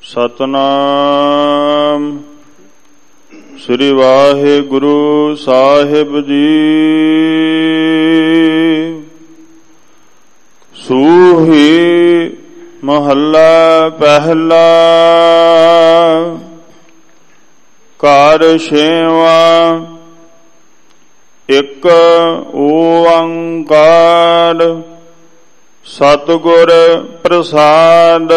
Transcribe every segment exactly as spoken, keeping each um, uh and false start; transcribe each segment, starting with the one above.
ਸਤਨਾਮ ਸ੍ਰੀ ਵਾਹਿਗੁਰੂ ਸਾਹਿਬ ਜੀ। ਸੂਹੀ ਮਹੱਲਾ ਪਹਿਲਾ। ਘਰ ਛੇਵਾਂ। ਇੱਕ ਓੰਕਾਰ ਸਤਿਗੁਰ ਪ੍ਰਸਾਦ।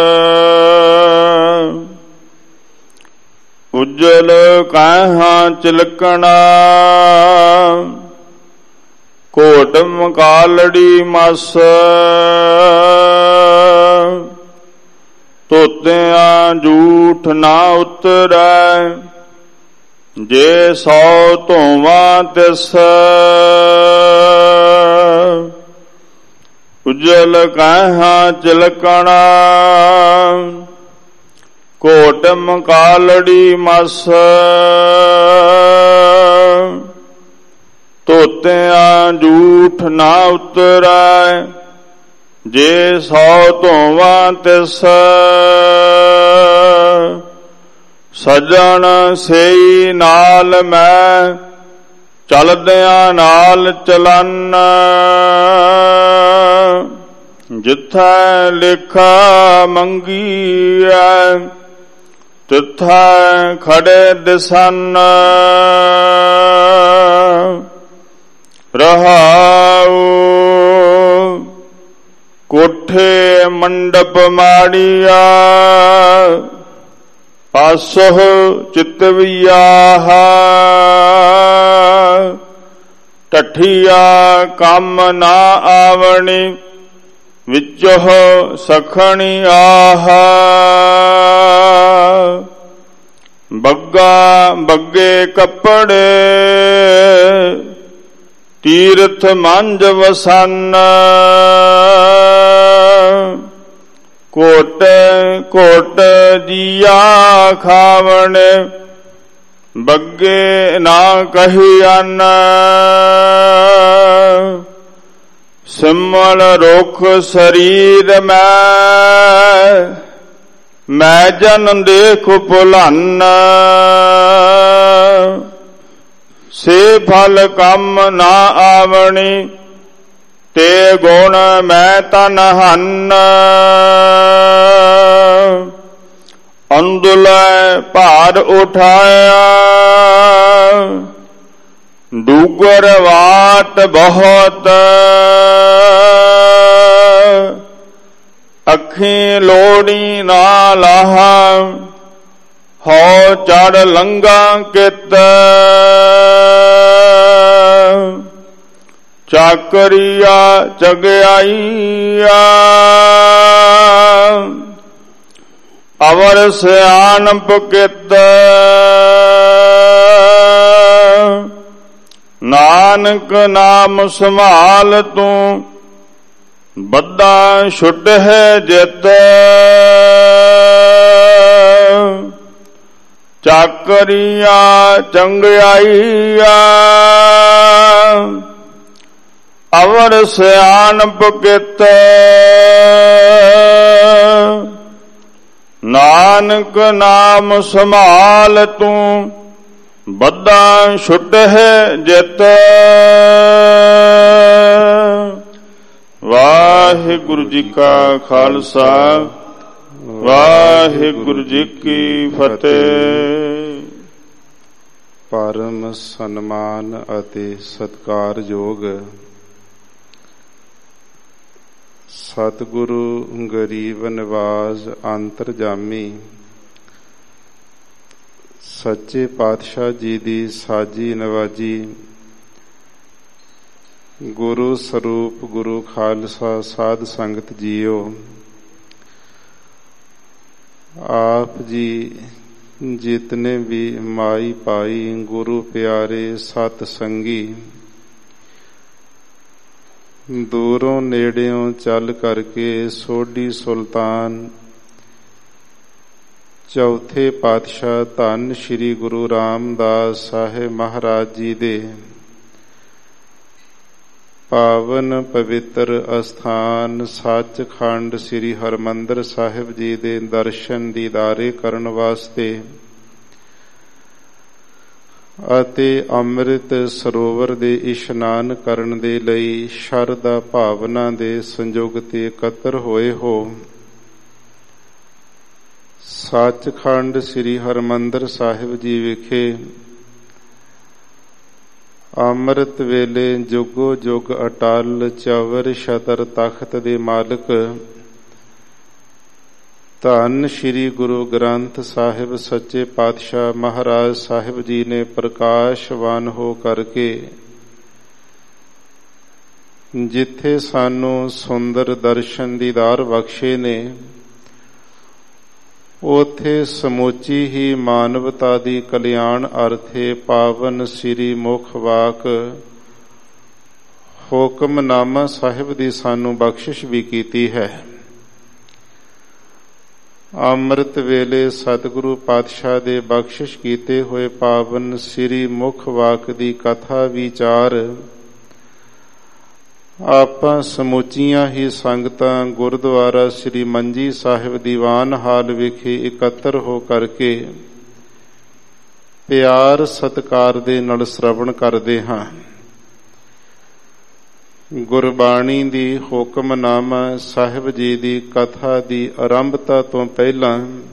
ਉਜਲ ਕਾਹਾਂ ਚਿਲਕਣਾ ਕੋਟ ਮਕਾਲੜੀ ਮਸ। ਧੋਤਿਆਂ ਝੂਠ ਨਾ ਉਤਰੈ ਜੇ ਸੌ ਧੋਵਾਂ ਤਿਸ। ਉਜਲ ਕਾਹਾਂ ਚਿਲਕਣਾ ਕੋਟ ਮਕਾਲੜੀ ਮਸ। ਧੋਤਿਆਂ ਝੂਠ ਨਾ ਉਤਰੈ ਜੇ ਸੌ ਧੋਵਾਂ ਤਿਸ। ਸੱਜਣ ਸਈ ਨਾਲ ਮੈਂ ਚਲਦਿਆਂ ਨਾਲ ਚਲਨ। ਜਿੱਥੈ ਲੇਖਾ ਮੰਗੀਐ ਤਿੱਥੈ ਖੜੇ ਦਿਸਨ। ਰਹਾਉ ਕੋਠੇ ਮੰਡਪ ਮਾੜੀਆ ਪਾਸੋਹ ਚਿਤਵਿਆਹ। ਟੱਠੀਆ ਕੰਮ ਨਾ ਆਵਣੀ ਵਿੱਚੋਂ ਸਖਣੀ ਆਹ। ਬੱਗਾ ਬੱਗੇ ਕੱਪੜੇ ਤੀਰਥ ਮੰਜ ਵਸਨ। ਕੋਟ ਕੋਟ ਜੀਆ ਖਾਵਣ ਬੱਗੇ ਨਾ ਕਹੀਅਨ। ਸਿਮਲ ਰੁਖ ਸਰੀਰ ਮੈਂ ਮੈਂ ਜਨ ਦੇਖ ਭੁਲਨ। ਸੇ ਫਲ ਕੰਮ ਨਾ ਆਵਣੀ ਤੇ ਗੁਣ ਮੈਂ ਤਨ ਹਨ। ਅੰਦੁਲੈ ਭਾਰ ਉਠਾਇਆ ਡੂਗਰ ਵਾਟ ਬਹੁਤ। ਅੱਖੀਂ ਲੋੜੀ ਨਾ ਲਾਹਾ ਹਉ ਚੜ ਲੰਘਾ ਕਿਤ। ਚਾਕਰੀਆ ਚਗਿਆਈਆ ਅਵਰ ਸਿਆਣਪ ਕਿਤ। ਨਾਨਕ ਨਾਮ ਸੰਭਾਲ ਤੂੰ ਬੱਧਾ ਛੁੱਟ ਹੈ ਜਿਤ। ਚਾਕਰੀਆ ਚੰਗਿਆਈਆ ਅਵਰ ਸਿਆਣਪ ਕਿਤ। ਨਾਨਕ ਨਾਮ ਸੰਭਾਲ ਤੂੰ ਬੱਧਾ ਛੁੱਟ ਹੈ ਜਿਤ। ਵਾਹਿਗੁਰੂ ਜੀ ਕਾ ਖਾਲਸਾ ਵਾਹਿਗੁਰੂ ਜੀ ਕੀ ਫਤਿਹ। ਪਰਮ ਸਨਮਾਨ ਅਤੇ ਸਤਿਕਾਰਯੋਗ ਸਤਿਗੁਰੂ ਗਰੀਬ ਨਿਵਾਜ਼ ਅੰਤਰਜਾਮੀ ਸੱਚੇ ਪਾਤਸ਼ਾਹ ਜੀ ਦੀ ਸਾਜੀ ਨਵਾਜੀ ਗੁਰੂ ਸਰੂਪ ਗੁਰੂ ਖਾਲਸਾ ਸਾਧ ਸੰਗਤ ਜੀਓ। ਆਪ ਜੀ ਜਿਤਨੇ ਵੀ ਮਾਈ ਭਾਈ ਗੁਰੂ ਪਿਆਰੇ ਸਤ ਸੰਗੀ ਦੂਰੋਂ ਨੇੜਿਓਂ ਚੱਲ ਕਰਕੇ ਸੋਢੀ ਸੁਲਤਾਨ ਚੌਥੇ ਪਾਤਸ਼ਾਹ ਧੰਨ ਸ਼੍ਰੀ ਗੁਰੂ ਰਾਮਦਾਸ ਸਾਹਿਬ ਮਹਾਰਾਜ ਜੀ ਦੇ ਪਾਵਨ ਪਵਿੱਤਰ ਅਸਥਾਨ ਸੱਚਖੰਡ ਸ੍ਰੀ ਹਰਿਮੰਦਰ ਸਾਹਿਬ ਜੀ ਦੇ ਦਰਸ਼ਨ ਦੀਦਾਰੇ ਕਰਨ ਵਾਸਤੇ ਅਤੇ ਅੰਮ੍ਰਿਤ ਸਰੋਵਰ ਦੇ ਇਸ਼ਨਾਨ ਕਰਨ ਦੇ ਲਈ ਸ਼ਰਧਾ ਭਾਵਨਾ ਦੇ ਸੰਯੋਗ ਤੇ ਇਕੱਤਰ ਹੋਏ ਹੋ। ਸੱਚਖੰਡ ਸ੍ਰੀ ਹਰਿਮੰਦਰ ਸਾਹਿਬ ਜੀ ਵਿਖੇ ਅੰਮ੍ਰਿਤ ਵੇਲੇ ਜੁਗੋ ਜੁਗ ਅਟਲ ਚਵਰ ਛਤਰ ਤਖਤ ਦੇ ਮਾਲਕ ਧੰਨ ਸ਼੍ਰੀ ਗੁਰੂ ਗ੍ਰੰਥ ਸਾਹਿਬ ਸੱਚੇ ਪਾਤਸ਼ਾਹ ਮਹਾਰਾਜ ਸਾਹਿਬ ਜੀ ਨੇ ਪ੍ਰਕਾਸ਼ਵਾਨ ਹੋ ਕਰਕੇ ਜਿੱਥੇ ਸਾਨੂੰ ਸੁੰਦਰ ਦਰਸ਼ਨ ਦੀਦਾਰ ਬਖਸ਼ੇ ਨੇ, ਉਥੇ ਸਮੁੱਚੀ ਹੀ ਮਾਨਵਤਾ ਦੀ ਕਲਿਆਣ ਅਰਥੇ ਪਾਵਨ ਸ੍ਰੀ ਮੁਖ ਵਾਕ ਹੁਕਮਨਾਮਾ ਸਾਹਿਬ ਦੀ ਸਾਨੂੰ ਬਖਸ਼ਿਸ਼ ਵੀ ਕੀਤੀ ਹੈ। ਅੰਮ੍ਰਿਤ ਵੇਲੇ ਸਤਿਗੁਰੂ ਪਾਤਸ਼ਾਹ ਦੇ ਬਖਸ਼ਿਸ਼ ਕੀਤੇ ਹੋਏ ਪਾਵਨ ਸ੍ਰੀ ਮੁਖ ਵਾਕ ਦੀ ਕਥਾ ਵਿਚਾਰ ਆਪਾਂ ਸਮੁੱਚੀਆਂ ਹੀ ਸੰਗਤਾਂ ਗੁਰਦੁਆਰਾ ਸ੍ਰੀ ਮੰਜੀ ਸਾਹਿਬ ਦੀਵਾਨ ਹਾਲ ਵਿਖੇ ਇਕੱਤਰ ਹੋ ਕਰਕੇ ਪਿਆਰ ਸਤਿਕਾਰ ਦੇ ਨਾਲ ਸ਼ਰਵਣ ਕਰਦੇ ਹਾਂ। ਗੁਰਬਾਣੀ ਦੀ ਹੁਕਮਨਾਮਾ ਸਾਹਿਬ ਜੀ ਦੀ ਕਥਾ ਦੀ ਆਰੰਭਤਾ ਤੋਂ ਪਹਿਲਾਂ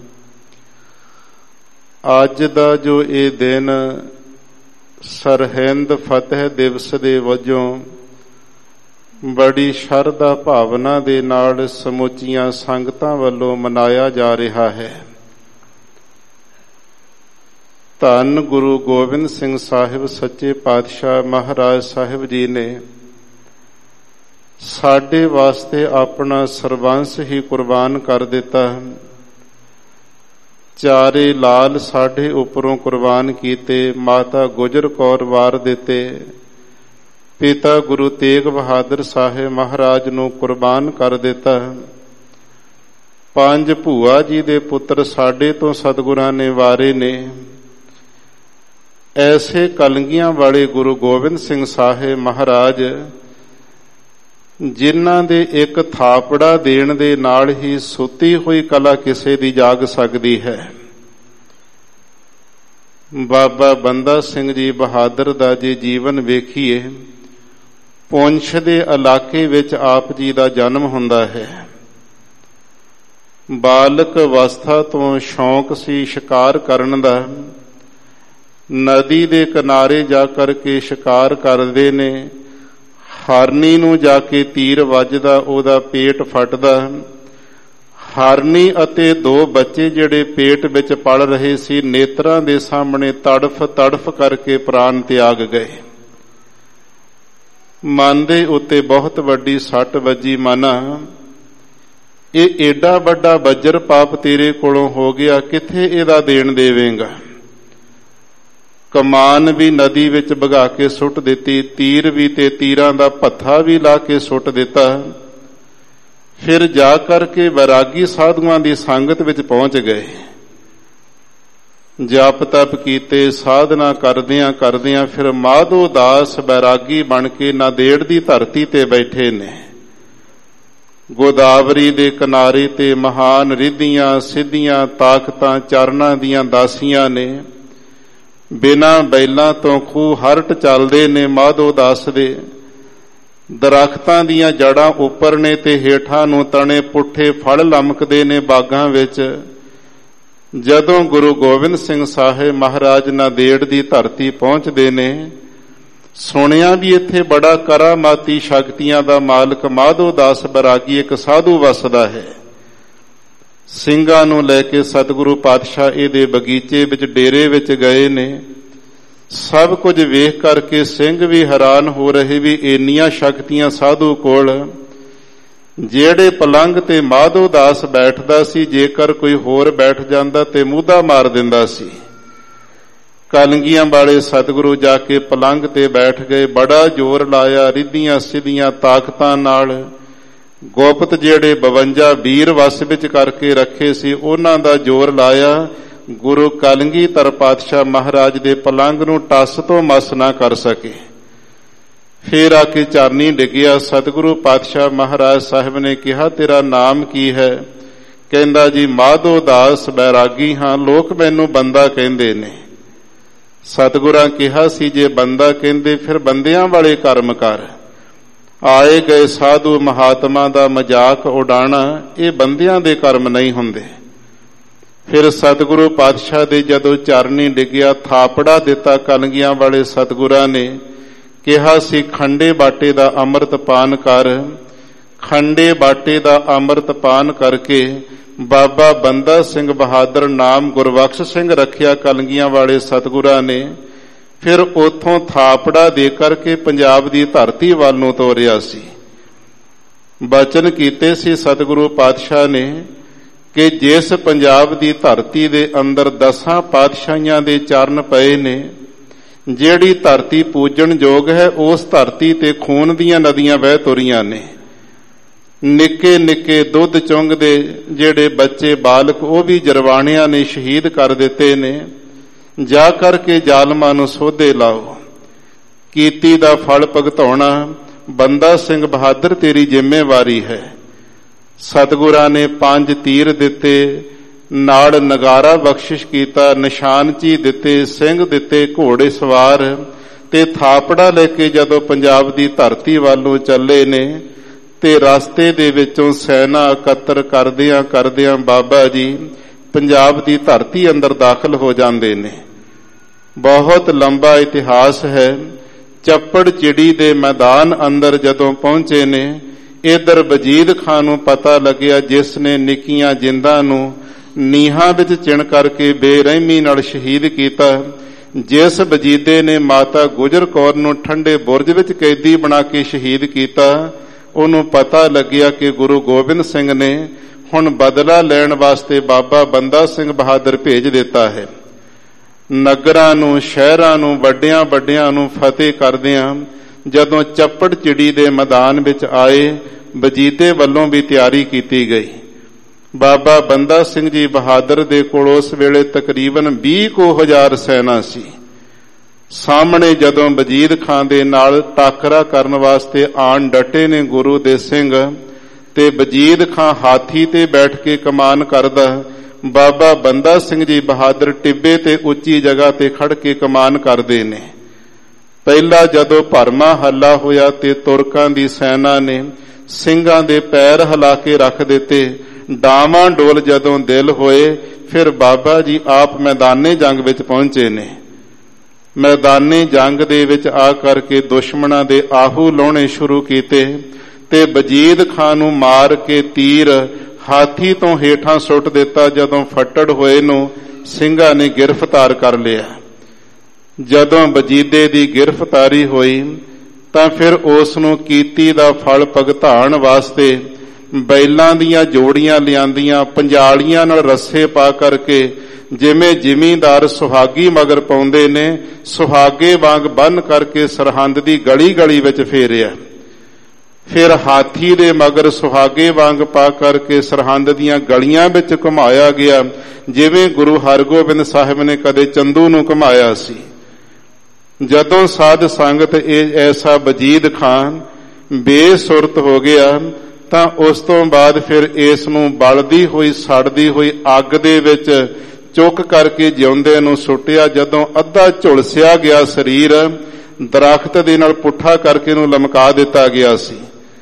ਅੱਜ ਦਾ ਜੋ ਇਹ ਦਿਨ ਸਰਹਿੰਦ ਫਤਿਹ ਦਿਵਸ ਦੇ ਵਜੋਂ ਬੜੀ ਸ਼ਰਧਾ ਭਾਵਨਾ ਦੇ ਨਾਲ ਸਮੁੱਚੀਆਂ ਸੰਗਤਾਂ ਵੱਲੋਂ ਮਨਾਇਆ ਜਾ ਰਿਹਾ ਹੈ। ਧੰਨ ਗੁਰੂ ਗੋਬਿੰਦ ਸਿੰਘ ਸਾਹਿਬ ਸੱਚੇ ਪਾਤਸ਼ਾਹ ਮਹਾਰਾਜ ਸਾਹਿਬ ਜੀ ਨੇ ਸਾਡੇ ਵਾਸਤੇ ਆਪਣਾ ਸਰਬੰਸ ਹੀ ਕੁਰਬਾਨ ਕਰ ਦਿੱਤਾ। ਚਾਰੇ ਲਾਲ ਸਾਡੇ ਉੱਪਰੋਂ ਕੁਰਬਾਨ ਕੀਤੇ, ਮਾਤਾ ਗੁਜਰ ਕੌਰ ਵਾਰ ਦਿੱਤੇ, ਪਿਤਾ ਗੁਰੂ ਤੇਗ ਬਹਾਦਰ ਸਾਹਿਬ ਮਹਾਰਾਜ ਨੂੰ ਕੁਰਬਾਨ ਕਰ ਦਿੱਤਾ। ਪੰਜ ਭੂਆ ਜੀ ਦੇ ਪੁੱਤਰ ਸਾਡੇ ਤੋਂ ਸਤਿਗੁਰਾਂ ਨੇ ਵਾਰੇ ਨੇ। ਐਸੇ ਕਲੰਗੀਆਂ ਵਾਲੇ ਗੁਰੂ ਗੋਬਿੰਦ ਸਿੰਘ ਸਾਹਿਬ ਮਹਾਰਾਜ ਜਿਨ੍ਹਾਂ ਦੇ ਇੱਕ ਥਾਪੜਾ ਦੇਣ ਦੇ ਨਾਲ ਹੀ ਸੁੱਤੀ ਹੋਈ ਕਲਾ ਕਿਸੇ ਦੀ ਜਾਗ ਸਕਦੀ ਹੈ। ਬਾਬਾ ਬੰਦਾ ਸਿੰਘ ਜੀ ਬਹਾਦਰ ਦਾ ਜੇ ਜੀਵਨ ਵੇਖੀਏ, ਪੁੰਛ ਦੇ ਇਲਾਕੇ ਵਿੱਚ ਆਪ ਜੀ ਦਾ ਜਨਮ ਹੁੰਦਾ ਹੈ। ਬਾਲਕ ਅਵਸਥਾ ਤੋਂ ਸ਼ੌਂਕ ਸੀ ਸ਼ਿਕਾਰ ਕਰਨ ਦਾ। ਨਦੀ ਦੇ ਕਿਨਾਰੇ ਜਾ ਕਰਕੇ ਸ਼ਿਕਾਰ ਕਰਦੇ ਨੇ। ਹਰਨੀ ਨੂੰ ਜਾ ਕੇ ਤੀਰ ਵੱਜਦਾ, ਉਹਦਾ ਪੇਟ ਫਟਦਾ। ਹਰਨੀ ਅਤੇ ਦੋ ਬੱਚੇ ਜਿਹੜੇ ਪੇਟ ਵਿੱਚ ਪਲ ਰਹੇ ਸੀ, ਨੇਤਰਾਂ ਦੇ ਸਾਹਮਣੇ ਤੜਫ ਤੜਫ ਕਰਕੇ ਪ੍ਰਾਣ ਤਿਆਗ ਗਏ। ਮਨ ਦੇ ਉੱਤੇ ਬਹੁਤ ਵੱਡੀ ਸੱਟ ਵੱਜੀ। ਮਨਾ, ਇਹ ਏਡਾ ਵੱਡਾ ਵਜਰ ਪਾਪ ਤੇਰੇ ਕੋਲੋਂ ਹੋ ਗਿਆ, ਕਿੱਥੇ ਇਹਦਾ ਦੇਣ ਦੇਵੇਂਗਾ? ਕਮਾਨ ਵੀ ਨਦੀ ਵਿੱਚ ਵਗਾ ਕੇ ਸੁੱਟ ਦਿੱਤੀ, ਤੀਰ ਵੀ ਤੇ ਤੀਰਾਂ ਦਾ ਭੱਥਾ ਵੀ ਲਾ ਕੇ ਸੁੱਟ ਦਿੱਤਾ। ਫਿਰ ਜਾ ਕਰਕੇ ਵੈਰਾਗੀ ਸਾਧੂਆਂ ਦੀ ਸੰਗਤ ਵਿੱਚ ਪਹੁੰਚ ਗਏ। ਜਪ ਤਪ ਕੀਤੇ, ਸਾਧਨਾ ਕਰਦਿਆਂ ਕਰਦਿਆਂ ਫਿਰ ਮਾਧੋ ਦਾਸ ਵੈਰਾਗੀ ਬਣ ਕੇ ਨਾਂਦੇੜ ਦੀ ਧਰਤੀ ਤੇ ਬੈਠੇ ਨੇ। ਗੋਦਾਵਰੀ ਦੇ ਕਿਨਾਰੇ ਤੇ ਮਹਾਨ ਰਿੱਧੀਆਂ ਸਿੱਧੀਆਂ ਤਾਕਤਾਂ ਚਰਨਾਂ ਦੀਆਂ ਦਾਸੀਆਂ ਨੇ। ਬਿਨਾਂ ਬੈਲਾਂ ਤੋਂ ਖੂਹ ਹਰਟ ਚੱਲਦੇ ਨੇ ਮਾਧੋ ਦਾਸ ਦੇ। ਦਰਖਤਾਂ ਦੀਆਂ ਜੜਾਂ ਉੱਪਰ ਨੇ ਤੇ ਹੇਠਾਂ ਨੂੰ ਤਣੇ ਪੁੱਠੇ ਫਲ ਲਮਕਦੇ ਨੇ ਬਾਗਾਂ ਵਿੱਚ। ਜਦੋਂ ਗੁਰੂ ਗੋਬਿੰਦ ਸਿੰਘ ਸਾਹਿਬ ਮਹਾਰਾਜ ਨਾਂਦੇੜ ਦੀ ਧਰਤੀ ਪਹੁੰਚਦੇ ਨੇ, ਸੁਣਿਆ ਵੀ ਇੱਥੇ ਬੜਾ ਕਰਾਮਾਤੀ ਸ਼ਕਤੀਆਂ ਦਾ ਮਾਲਕ ਮਾਧੋ ਦਾਸ ਬੈਰਾਗੀ ਇੱਕ ਸਾਧੂ ਵਸਦਾ ਹੈ। ਸਿੰਘਾਂ ਨੂੰ ਲੈ ਕੇ ਸਤਿਗੁਰੂ ਪਾਤਸ਼ਾਹ ਇਹਦੇ ਬਗੀਚੇ ਵਿੱਚ ਡੇਰੇ ਵਿੱਚ ਗਏ ਨੇ। ਸਭ ਕੁਝ ਵੇਖ ਕਰਕੇ ਸਿੰਘ ਵੀ ਹੈਰਾਨ ਹੋ ਰਹੇ ਵੀ ਇੰਨੀਆਂ ਸ਼ਕਤੀਆਂ ਸਾਧੂ ਕੋਲ। ਜਿਹੜੇ ਪਲੰਗ ਤੇ ਮਾਧੋ ਦਾਸ ਬੈਠਦਾ ਸੀ, ਜੇਕਰ ਕੋਈ ਹੋਰ ਬੈਠ ਜਾਂਦਾ ਤੇ ਮੂਧਾ ਮਾਰ ਦਿੰਦਾ ਸੀ। ਕਲੰਗੀਆਂ ਵਾਲੇ ਸਤਿਗੁਰੂ ਜਾ ਕੇ ਪਲੰਗ ਤੇ ਬੈਠ ਗਏ। ਬੜਾ ਜ਼ੋਰ ਲਾਇਆ, ਰਿੱਧੀਆਂ ਸਿੱਧੀਆਂ ਤਾਕਤਾਂ ਨਾਲ। ਗੁਪਤ ਜਿਹੜੇ ਬਵੰਜਾ ਵੀਰ ਵਸ ਵਿੱਚ ਕਰਕੇ ਰੱਖੇ ਸੀ, ਉਹਨਾਂ ਦਾ ਜ਼ੋਰ ਲਾਇਆ। ਗੁਰੂ ਕਲਗੀਧਰ ਪਾਤਸ਼ਾਹ ਮਹਾਰਾਜ ਦੇ ਪਲੰਗ ਨੂੰ ਟੱਸ ਤੋਂ ਮਸ ਨਾ ਕਰ ਸਕੇ। ਫੇਰ ਆ ਕੇ ਚਰਨੀ ਡਿੱਗਿਆ। ਸਤਿਗੁਰੂ ਪਾਤਸ਼ਾਹ ਮਹਾਰਾਜ ਸਾਹਿਬ ਨੇ ਕਿਹਾ, ਤੇਰਾ ਨਾਮ ਕੀ ਹੈ? ਕਹਿੰਦਾ, ਜੀ ਮਾਧੋ ਦਾਸ ਬੈਰਾਗੀ ਹਾਂ, ਲੋਕ ਮੈਨੂੰ ਬੰਦਾ ਕਹਿੰਦੇ ਨੇ। ਸਤਿਗੁਰਾਂ ਕਿਹਾ ਸੀ, ਜੇ ਬੰਦਾ ਕਹਿੰਦੇ ਫਿਰ ਬੰਦਿਆਂ ਵਾਲੇ ਕਰਮ ਕਰ। ਆਏ ਗਏ ਸਾਧੂ ਮਹਾਤਮਾ ਦਾ ਮਜ਼ਾਕ ਉਡਾਣਾ ਇਹ ਬੰਦਿਆਂ ਦੇ ਕਰਮ ਨਹੀਂ ਹੁੰਦੇ। ਫਿਰ ਸਤਿਗੁਰੂ ਪਾਤਸ਼ਾਹ ਦੇ ਜਦੋਂ ਚਰਨੀ ਡਿੱਗਿਆ, ਥਾਪੜਾ ਦਿੱਤਾ ਕਲਗੀਆਂ ਵਾਲੇ ਸਤਿਗੁਰਾਂ ਨੇ। ਕਿਹਾ ਸੀ, ਖੰਡੇ ਬਾਟੇ ਦਾ ਅੰਮ੍ਰਿਤ ਪਾਨ ਕਰ। ਖੰਡੇ ਬਾਟੇ ਦਾ ਅੰਮ੍ਰਿਤ ਪਾਨ ਕਰਕੇ ਬਾਬਾ ਬੰਦਾ ਸਿੰਘ ਬਹਾਦਰ ਨਾਮ ਗੁਰਬਖਸ਼ ਸਿੰਘ ਰੱਖਿਆ ਕਲਗੀਆਂ ਵਾਲੇ ਸਤਿਗੁਰਾਂ ਨੇ। ਫਿਰ ਉਥੋਂ ਥਾਪੜਾ ਦੇ ਕਰਕੇ ਪੰਜਾਬ ਦੀ ਧਰਤੀ ਵੱਲ ਨੂੰ ਤੋਰਿਆ ਸੀ। ਬਚਨ ਕੀਤੇ ਸੀ ਸਤਿਗੁਰੂ ਪਾਤਸ਼ਾਹ ਨੇ ਕਿ ਜਿਸ ਪੰਜਾਬ ਦੀ ਧਰਤੀ ਦੇ ਅੰਦਰ ਦਸਾਂ ਪਾਤਸ਼ਾਹੀਆਂ ਦੇ ਚਰਨ ਪਏ ਨੇ, ਜਿਹੜੀ ਧਰਤੀ ਪੂਜਣ ਯੋਗ ਹੈ, ਉਸ ਧਰਤੀ ਤੇ ਖੂਨ ਦੀਆਂ ਨਦੀਆਂ ਵਹਿ ਤੁਰੀਆਂ ਨੇ। ਨਿੱਕੇ ਨਿੱਕੇ ਦੁੱਧ ਚੁੰਗਦੇ ਜਿਹੜੇ ਬੱਚੇ ਬਾਲਕ ਉਹ ਵੀ ਜਰਵਾਣਿਆਂ ਨੇ ਸ਼ਹੀਦ ਕਰ ਦਿੱਤੇ ਨੇ। ਜਾ ਕਰਕੇ ਜ਼ਾਲਮਾਂ ਨੂੰ ਸੋਧੇ ਲਾਓ। ਕੀਤੀ ਦਾ ਫਲ ਭੁਗਤਾਉਣਾ ਬੰਦਾ ਸਿੰਘ ਬਹਾਦਰ ਤੇਰੀ ਜ਼ਿੰਮੇਵਾਰੀ ਹੈ। ਸਤਿਗੁਰਾਂ ਨੇ ਪੰਜ ਤੀਰ ਦਿੱਤੇ, ਨਾਲ ਨਗਾਰਾ ਬਖਸ਼ਿਸ਼ ਕੀਤਾ, ਨਿਸ਼ਾਨਚੀ ਦਿੱਤੇ, ਸਿੰਘ ਦਿੱਤੇ, ਘੋੜੇ ਸਵਾਰ, ਤੇ ਥਾਪੜਾ ਲੈ ਕੇ ਜਦੋਂ ਪੰਜਾਬ ਦੀ ਧਰਤੀ ਵੱਲ ਨੂੰ ਚੱਲੇ ਨੇ ਤੇ ਰਸਤੇ ਦੇ ਵਿੱਚੋਂ ਸੈਨਾ ਇਕੱਤਰ ਕਰਦਿਆਂ ਕਰਦਿਆਂ ਬਾਬਾ ਜੀ ਪੰਜਾਬ ਦੀ ਧਰਤੀ ਅੰਦਰ ਦਾਖਲ ਹੋ ਜਾਂਦੇ ਨੇ। ਬਹੁਤ ਲੰਬਾ ਇਤਿਹਾਸ ਹੈ। ਚੱਪੜ ਚਿੜੀ ਦੇ ਮੈਦਾਨ ਅੰਦਰ ਜਦੋਂ ਪਹੁੰਚੇ ਨੇ, ਇਧਰ ਵਜੀਦ ਖਾਨ ਨੂੰ ਪਤਾ ਲੱਗਿਆ, ਜਿਸ ਨੇ ਨਿੱਕੀਆਂ ਜਿੰਦਾਂ ਨੂੰ ਨੀਹਾਂ ਵਿੱਚ ਚਿਣ ਕਰਕੇ ਬੇਰਹਿਮੀ ਨਾਲ ਸ਼ਹੀਦ ਕੀਤਾ। ਜਿਸ ਵਜੀਦੇ ਨੇ ਮਾਤਾ ਗੁਜਰ ਕੌਰ ਨੂੰ ਠੰਡੇ ਬੁਰਜ ਵਿੱਚ ਕੈਦੀ ਬਣਾ ਕੇ ਸ਼ਹੀਦ ਕੀਤਾ, ਉਹਨੂੰ ਪਤਾ ਲੱਗਿਆ ਕਿ ਗੁਰੂ ਗੋਬਿੰਦ ਸਿੰਘ ਨੇ ਹੁਣ ਬਦਲਾ ਲੈਣ ਵਾਸਤੇ ਬਾਬਾ ਬੰਦਾ ਸਿੰਘ ਬਹਾਦਰ ਭੇਜ ਦਿੱਤਾ ਹੈ। ਨਗਰਾਂ ਨੂੰ, ਸ਼ਹਿਰਾਂ ਨੂੰ, ਵੱਡਿਆਂ ਵੱਡਿਆਂ ਨੂੰ ਫਤਿਹ ਕਰਦਿਆਂ ਜਦੋਂ ਚੱਪੜ ਚਿੜੀ ਦੇ ਮੈਦਾਨ ਵਿੱਚ ਆਏ, ਵਜੀਦੇ ਵੱਲੋਂ ਵੀ ਤਿਆਰੀ ਕੀਤੀ ਗਈ। ਬਾਬਾ ਬੰਦਾ ਸਿੰਘ ਜੀ ਬਹਾਦਰ ਦੇ ਕੋਲ ਉਸ ਵੇਲੇ ਤਕਰੀਬਨ ਵੀਹ ਕੁ ਹਜ਼ਾਰ ਸੈਨਾ ਸੀ। ਸਾਹਮਣੇ ਜਦੋਂ ਵਜੀਦ ਖਾਨ ਦੇ ਨਾਲ ਟਾਕਰਾ ਕਰਨ ਵਾਸਤੇ ਆਣ ਡਟੇ ਨੇ ਗੁਰੂ ਦੇ ਸਿੰਘ, ਤੇ ਵਜੀਦ ਖਾਨ ਹਾਥੀ ਤੇ ਬੈਠ ਕੇ ਕਮਾਨ ਕਰਦਾ, ਬਾਬਾ ਬੰਦਾ ਸਿੰਘ ਜੀ ਬਹਾਦਰ ਟਿੱਬੇ ਤੇ ਉੱਚੀ ਜਗ੍ਹਾ ਤੇ ਖੜ ਕੇ ਕਮਾਨ ਕਰਦੇ ਨੇ। ਪਹਿਲਾ ਜਦੋਂ ਭਰਮਾ ਹੱਲਾ ਹੋਇਆ ਤੇ ਤੁਰਕਾਂ ਦੀ ਸੈਨਾ ਨੇ ਸਿੰਘਾਂ ਦੇ ਪੈਰ ਹਿਲਾ ਕੇ ਰੱਖ ਦਿੱਤੇ। ਡਾਵਾਂ ਡੋਲ ਜਦੋਂ ਦਿਲ ਹੋਏ, ਫਿਰ ਬਾਬਾ ਜੀ ਆਪ ਮੈਦਾਨੇ ਜੰਗ ਵਿੱਚ ਪਹੁੰਚੇ ਨੇ। ਮੈਦਾਨੇ ਜੰਗ ਦੇ ਵਿੱਚ ਆ ਕਰਕੇ ਦੁਸ਼ਮਣਾਂ ਦੇ ਆਹੂ ਲਾਉਣੇ ਸ਼ੁਰੂ ਕੀਤੇ ਤੇ ਵਜੀਦ ਖਾਨ ਨੂੰ ਮਾਰ ਕੇ ਤੀਰ ਹਾਥੀ ਤੋਂ ਹੇਠਾਂ ਸੁੱਟ ਦਿੱਤਾ। ਜਦੋਂ ਫੱਟੜ ਹੋਏ ਨੂੰ ਸਿੰਘਾਂ ਨੇ ਗ੍ਰਿਫਤਾਰ ਕਰ ਲਿਆ। ਜਦੋਂ ਵਜੀਦੇ ਦੀ ਗ੍ਰਿਫਤਾਰੀ ਹੋਈ ਤਾਂ ਫਿਰ ਉਸ ਨੂੰ ਕੀਤੀ ਦਾ ਫਲ ਭੁਗਤਾਉਣ ਵਾਸਤੇ ਬੈਲਾਂ ਦੀਆਂ ਜੋੜੀਆਂ ਲਿਆਂਦੀਆਂ, ਪੰਜਾਲੀਆਂ ਨਾਲ ਰੱਸੇ ਪਾ ਕਰਕੇ, ਜਿਵੇਂ ਜ਼ਿਮੀਂਦਾਰ ਸੁਹਾਗੀ ਮਗਰ ਪਾਉਂਦੇ ਨੇ, ਸੁਹਾਗੇ ਵਾਂਗ ਬੰਨ ਕਰਕੇ ਸਰਹੰਦ ਦੀ ਗਲੀ ਗਲੀ ਵਿੱਚ ਫੇਰਿਆ। ਫਿਰ ਹਾਥੀ ਦੇ ਮਗਰ ਸੁਹਾਗੇ ਵਾਂਗ ਪਾ ਕਰਕੇ ਸਰਹੰਦ ਦੀਆਂ ਗਲੀਆਂ ਵਿੱਚ ਘੁਮਾਇਆ ਗਿਆ, ਜਿਵੇਂ ਗੁਰੂ ਹਰਗੋਬਿੰਦ ਸਾਹਿਬ ਨੇ ਕਦੇ ਚੰਦੂ ਨੂੰ ਘੁਮਾਇਆ ਸੀ। ਜਦੋਂ ਸਾਧ ਸੰਗਤ ਇਹ ਐਸਾ ਵਜੀਦ ਖਾਨ ਬੇਸੁਰਤ ਹੋ ਗਿਆ ਤਾਂ ਉਸ ਤੋਂ ਬਾਅਦ ਫਿਰ ਇਸ ਨੂੰ ਬਲਦੀ ਹੋਈ ਸੜਦੀ ਹੋਈ ਅੱਗ ਦੇ ਵਿੱਚ ਚੁੱਕ ਕਰਕੇ ਜਿਉਂਦੇ ਨੂੰ ਸੁੱਟਿਆ। ਜਦੋਂ ਅੱਧਾ ਝੁਲਸਿਆ ਗਿਆ ਸਰੀਰ, ਦਰਖਤ ਦੇ ਨਾਲ ਪੁੱਠਾ ਕਰਕੇ ਨੂੰ ਲਮਕਾ ਦਿੱਤਾ ਗਿਆ ਸੀ।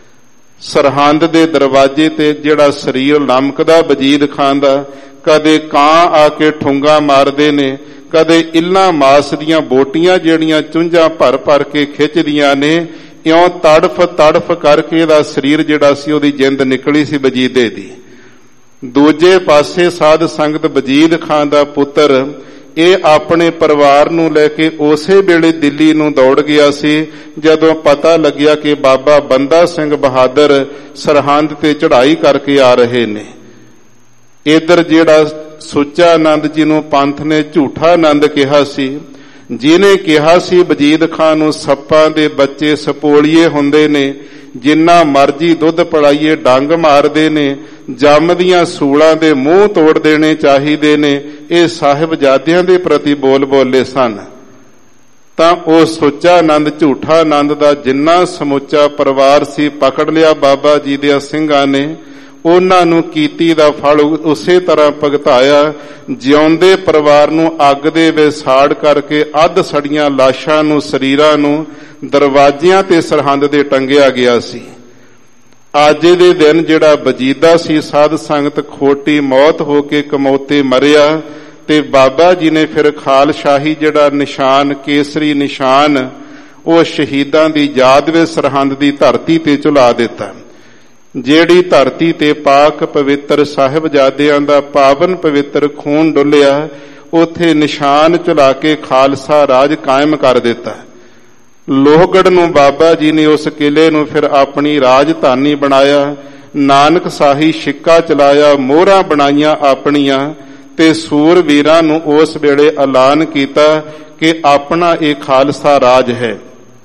ਸਰਹੰਦ ਦੇ ਦਰਵਾਜ਼ੇ ਤੇ ਜਿਹੜਾ ਸਰੀਰ ਲਮਕਦਾ ਵਜੀਦ ਖਾਨ ਦਾ, ਕਦੇ ਕਾਂ ਆ ਕੇ ਠੁੰਗਾ ਮਾਰਦੇ ਨੇ, ਕਦੇ ਇੱਲਾਂ ਮਾਸ ਦੀਆਂ ਬੋਟੀਆਂ ਜਿਹੜੀਆਂ ਚੁੰਝਾਂ ਭਰ ਭਰ ਕੇ ਖਿੱਚਦੀਆਂ ਨੇ, ਇਉਂ ਤੜਫ ਤੜਫ ਕਰਕੇ ਇਹਦਾ ਸਰੀਰ ਜਿਹੜਾ ਸੀ ਉਹਦੀ ਜਿੰਦ ਨਿਕਲੀ ਸੀ ਵਜੀਦੇ ਦੀ। ਦੂਜੇ ਪਾਸੇ ਸਾਧ ਸੰਗਤ ਵਜੀਦ ਖਾਨ ਦਾ ਪੁੱਤਰ ਇਹ ਆਪਣੇ ਪਰਿਵਾਰ ਨੂੰ ਲੈ ਕੇ ਉਸੇ ਵੇਲੇ ਦਿੱਲੀ ਨੂੰ ਦੌੜ ਗਿਆ ਸੀ ਜਦੋਂ ਪਤਾ ਲੱਗਿਆ ਕਿ ਬਾਬਾ ਬੰਦਾ ਸਿੰਘ ਬਹਾਦਰ ਸਰਹੰਦ ਤੇ ਚੜ੍ਹਾਈ ਕਰਕੇ ਆ ਰਹੇ ਨੇ। ਇਧਰ ਜਿਹੜਾ ਸੁੱਚਾ ਆਨੰਦ ਜੀ ਨੂੰ ਪੰਥ ਨੇ ਝੂਠਾ ਆਨੰਦ ਕਿਹਾ ਸੀ, ਜਿਹਨੇ ਕਿਹਾ ਸੀ ਵਜੀਦ ਖਾਨ ਨੂੰ ਸੱਪਾਂ ਦੇ ਬੱਚੇ ਸਪੋਲੀਏ ਹੁੰਦੇ ਨੇ, ਜਿੰਨਾ ਮਰਜੀ ਦੁੱਧ ਪਿਲਾਈਏ ਡੰਗ ਮਾਰਦੇ ਨੇ, ਜੰਮਦੀਆਂ ਸੂਲਾਂ ਦੇ ਮੂੰਹ ਤੋੜ ਦੇਣੇ ਚਾਹੀਦੇ ਨੇ, ਇਹ ਸਾਹਿਬਜ਼ਾਦਿਆਂ ਦੇ ਪ੍ਰਤੀ ਬੋਲ ਬੋਲੇ ਸਨ। ਤਾਂ ਉਹ ਸੁੱਚਾ ਆਨੰਦ ਝੂਠਾ ਆਨੰਦ ਦਾ ਜਿੰਨਾ ਸਮੁੱਚਾ ਪਰਿਵਾਰ ਸੀ ਪਕੜ ਲਿਆ ਬਾਬਾ ਜੀ ਦੇ ਸਿੰਘਾਂ ਨੇ। ਉਹਨਾਂ ਨੂੰ ਕੀਤੀ ਦਾ ਫਲ ਉਸੇ ਤਰ੍ਹਾਂ ਭੁਗਤਾਇਆ। ਜਿਉਂਦੇ ਪਰਿਵਾਰ ਨੂੰ ਅੱਗ ਦੇ ਵਿੱਚ ਸਾੜ ਕਰਕੇ ਅੱਧ ਸੜੀਆਂ ਲਾਸ਼ਾਂ ਨੂੰ, ਸਰੀਰਾਂ ਨੂੰ ਦਰਵਾਜ਼ਿਆਂ ਤੇ ਸਰਹੰਦ ਦੇ ਟੰਗਿਆ ਗਿਆ ਸੀ। ਅੱਜ ਦੇ ਦਿਨ ਜਿਹੜਾ ਵਜੀਦਾ ਸੀ, ਸਾਧ ਸੰਗਤ ਖੋਟੀ ਮੌਤ ਹੋ ਕੇ ਕਮੌਤੇ ਮਰਿਆ, ਤੇ ਬਾਬਾ ਜੀ ਨੇ ਫਿਰ ਖਾਲਸ਼ਾਹੀ ਜਿਹੜਾ ਨਿਸ਼ਾਨ, ਕੇਸਰੀ ਨਿਸ਼ਾਨ, ਉਹ ਸ਼ਹੀਦਾਂ ਦੀ ਯਾਦ ਵਿੱਚ ਸਰਹੰਦ ਦੀ ਧਰਤੀ ਤੇ ਝੁਲਾ ਦਿੱਤਾ। ਜਿਹੜੀ ਧਰਤੀ ਤੇ ਪਾਕ ਪਵਿੱਤਰ ਸਾਹਿਬਜ਼ਾਦਿਆਂ ਦਾ ਪਾਵਨ ਪਵਿੱਤਰ ਖੂਨ ਡੁੱਲਿਆ, ਉੱਥੇ ਨਿਸ਼ਾਨ ਝੁਲਾ ਕੇ ਖਾਲਸਾ ਰਾਜ ਕਾਇਮ ਕਰ ਦਿੱਤਾ। ਲੋਹਗੜ੍ਹ ਨੂੰ ਬਾਬਾ ਜੀ ਨੇ ਉਸ ਕਿਲੇ ਨੂੰ ਫਿਰ ਆਪਣੀ ਰਾਜਧਾਨੀ ਬਣਾਇਆ। ਨਾਨਕ ਸਾਹੀ ਸਿੱਕਾ ਚਲਾਇਆ, ਮੋਹਰਾਂ ਬਣਾਈਆਂ ਆਪਣੀਆਂ, ਤੇ ਸੂਰਵੀਰਾਂ ਨੂੰ ਉਸ ਵੇਲੇ ਐਲਾਨ ਕੀਤਾ ਕਿ ਆਪਣਾ ਇਹ ਖਾਲਸਾ ਰਾਜ ਹੈ।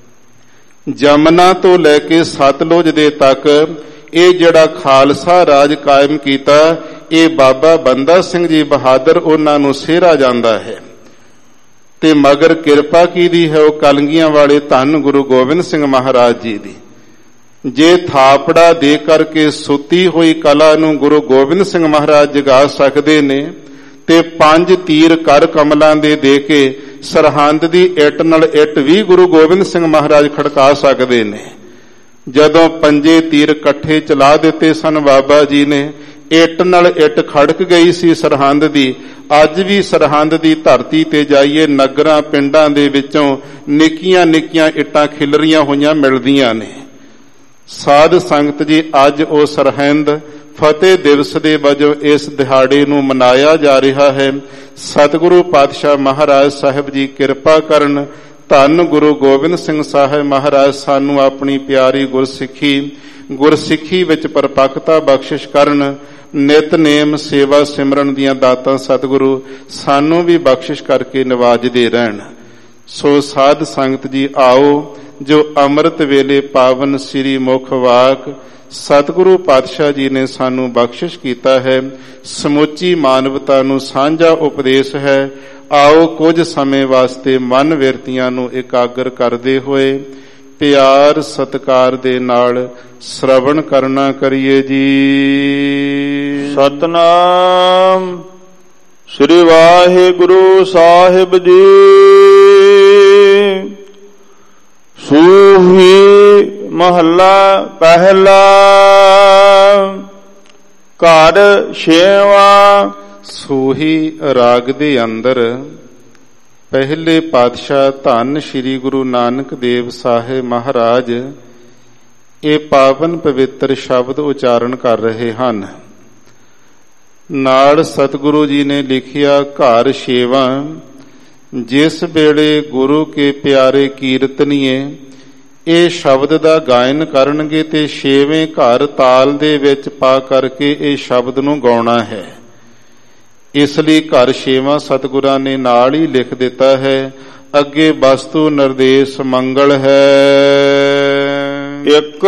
ਜਮਨਾ ਤੋਂ ਲੈ ਕੇ ਸਤਲੁਜ ਦੇ ਤੱਕ ਇਹ ਜਿਹੜਾ ਖਾਲਸਾ ਰਾਜ ਕਾਇਮ ਕੀਤਾ, ਇਹ ਬਾਬਾ ਬੰਦਾ ਸਿੰਘ ਜੀ ਬਹਾਦਰ ਉਹਨਾਂ ਨੂੰ ਸਿਹਰਾ ਜਾਂਦਾ ਹੈ। ਤੇ ਮਗਰ ਕਿਰਪਾ ਕੀਦੀ ਹੈ ਉਹ ਕਲਗੀਆਂ ਵਾਲੇ ਧੰਨ ਗੁਰੂ ਗੋਬਿੰਦ ਸਿੰਘ ਮਹਾਰਾਜ ਜੀ ਦੀ। ਜੇ ਥਾਪੜਾ ਦੇ ਕਰਕੇ ਸੁੱਤੀ ਹੋਈ ਕਲਾ ਨੂੰ ਗੁਰੂ ਗੋਬਿੰਦ ਸਿੰਘ ਮਹਾਰਾਜ ਜਗਾ ਸਕਦੇ ਨੇ, ਤੇ ਪੰਜ ਤੀਰ ਕਰ ਕਮਲਾਂ ਦੇ ਦੇ ਕੇ ਸਰਹੰਦ ਦੀ ਇੱਟ ਨਾਲ ਇੱਟ ਵੀ ਗੁਰੂ ਗੋਬਿੰਦ ਸਿੰਘ ਮਹਾਰਾਜ ਖੜਕਾ ਸਕਦੇ ਨੇ। ਜਦੋਂ ਪੰਜੇ ਤੀਰ ਇਕੱਠੇ ਚਲਾ ਦਿੱਤੇ ਸਨ ਬਾਬਾ ਜੀ ਨੇ, ਇੱਟ ਨਾਲ ਇੱਟ ਖੜਕ ਗਈ ਸੀ ਸਰਹੰਦ ਦੀ। ਅੱਜ ਵੀ ਸਰਹੰਦ ਦੀ ਧਰਤੀ ਤੇ ਜਾਈਏ, ਨਗਰਾਂ ਪਿੰਡਾਂ ਦੇ ਵਿੱਚੋਂ ਨਿੱਕੀਆਂ ਨਿੱਕੀਆਂ ਇੱਟਾਂ ਖਿਲਰੀਆਂ ਹੋਈਆਂ ਮਿਲਦੀਆਂ ਨੇ। ਸਾਧ ਸੰਗਤ ਜੀ, ਅੱਜ ਉਹ ਸਰਹੰਦ ਫਤਿਹ ਦਿਵਸ ਦੇ ਵਜੋਂ ਇਸ ਦਿਹਾੜੇ ਨੂੰ ਮਨਾਇਆ ਜਾ ਰਿਹਾ ਹੈ। ਸਤਿਗੁਰੂ ਪਾਤਸ਼ਾਹ ਮਹਾਰਾਜ ਸਾਹਿਬ ਜੀ ਕਿਰਪਾ ਕਰਨ, ਧੰਨ ਗੁਰੂ ਗੋਬਿੰਦ ਸਿੰਘ ਸਾਹਿਬ ਮਹਾਰਾਜ ਸਾਨੂੰ ਆਪਣੀ ਪਿਆਰੀ ਗੁਰਸਿੱਖੀ ਗੁਰਸਿੱਖੀ ਵਿੱਚ ਪਰਪੱਕਤਾ ਬਖਸ਼ਿਸ਼ ਕਰਨ। ਨਿਤਨੇਮ ਸੇਵਾ ਸਿਮਰਨ ਦੀਆਂ ਦਾਤਾਂ ਸਤਿਗੁਰੂ ਸਾਨੂੰ ਵੀ ਬਖਸ਼ਿਸ਼ ਕਰਕੇ ਨਵਾਜਦੇ ਰਹਿਣ। ਸੋ ਸਾਧ ਸੰਗਤ ਜੀ, ਆਓ ਜੋ ਅੰਮ੍ਰਿਤ ਵੇਲੇ ਪਾਵਨ ਸ੍ਰੀ ਮੁਖ ਵਾਕ ਸਤਿਗੁਰੂ ਪਾਤਸ਼ਾਹ ਜੀ ਨੇ ਸਾਨੂੰ ਬਖਸ਼ਿਸ਼ ਕੀਤਾ ਹੈ, ਸਮੁੱਚੀ ਮਾਨਵਤਾ ਨੂੰ ਸਾਂਝਾ ਉਪਦੇਸ਼ ਹੈ। ਆਓ ਕੁਝ ਸਮੇਂ ਵਾਸਤੇ ਮਨ ਵਿਰਤੀਆਂ ਨੂੰ ਇਕਾਗਰ ਕਰਦੇ ਹੋਏ ਪਿਆਰ ਸਤਿਕਾਰ ਦੇ ਨਾਲ ਸ਼ਰਵਣ ਕਰਨਾ ਕਰੀਏ ਜੀ। ਸਤਨਾਮ ਸ੍ਰੀ ਵਾਹਿਗੁਰੂ ਸਾਹਿਬ ਜੀ। ਸੂਹੀ ਮਹੱਲਾ ਪਹਿਲਾ। ਘਰ ਛੇਵਾਂ। ਸੂਹੀ ਰਾਗ ਦੇ ਅੰਦਰ ਪਹਿਲੇ ਪਾਤਸ਼ਾਹ ਧੰਨ ਸ੍ਰੀ ਗੁਰੂ ਨਾਨਕ ਦੇਵ ਸਾਹਿਬ ਮਹਾਰਾਜ ਇਹ ਪਾਵਨ ਪਵਿੱਤਰ ਸ਼ਬਦ ਉਚਾਰਨ ਕਰ ਰਹੇ ਹਨ। ਨਾਲ ਸਤਿਗੁਰੂ ਜੀ ਨੇ ਲਿਖਿਆ, ਘਰ ਛੇਵਾਂ। ਜਿਸ ਵੇਲੇ ਗੁਰੂ ਕੇ ਪਿਆਰੇ ਕੀਰਤਨੀਏ ਇਹ ਸ਼ਬਦ ਦਾ ਗਾਇਨ ਕਰਨਗੇ ਤੇ ਛੇਵੇਂ ਘਰ ਤਾਲ ਦੇ ਵਿੱਚ ਪਾ ਕਰਕੇ ਇਹ ਸ਼ਬਦ ਨੂੰ ਗਾਉਣਾ ਹੈ। ਇਸ ਲਈ ਘਰ ਛੇਵਾਂ ਸਤਿਗੁਰਾਂ ਨੇ ਨਾਲ ਹੀ ਲਿਖ ਦਿੱਤਾ ਹੈ। ਅੱਗੇ ਵਸਤੂ ਨਿਰਦੇਸ਼ ਮੰਗਲ ਹੈ। ਇੱਕ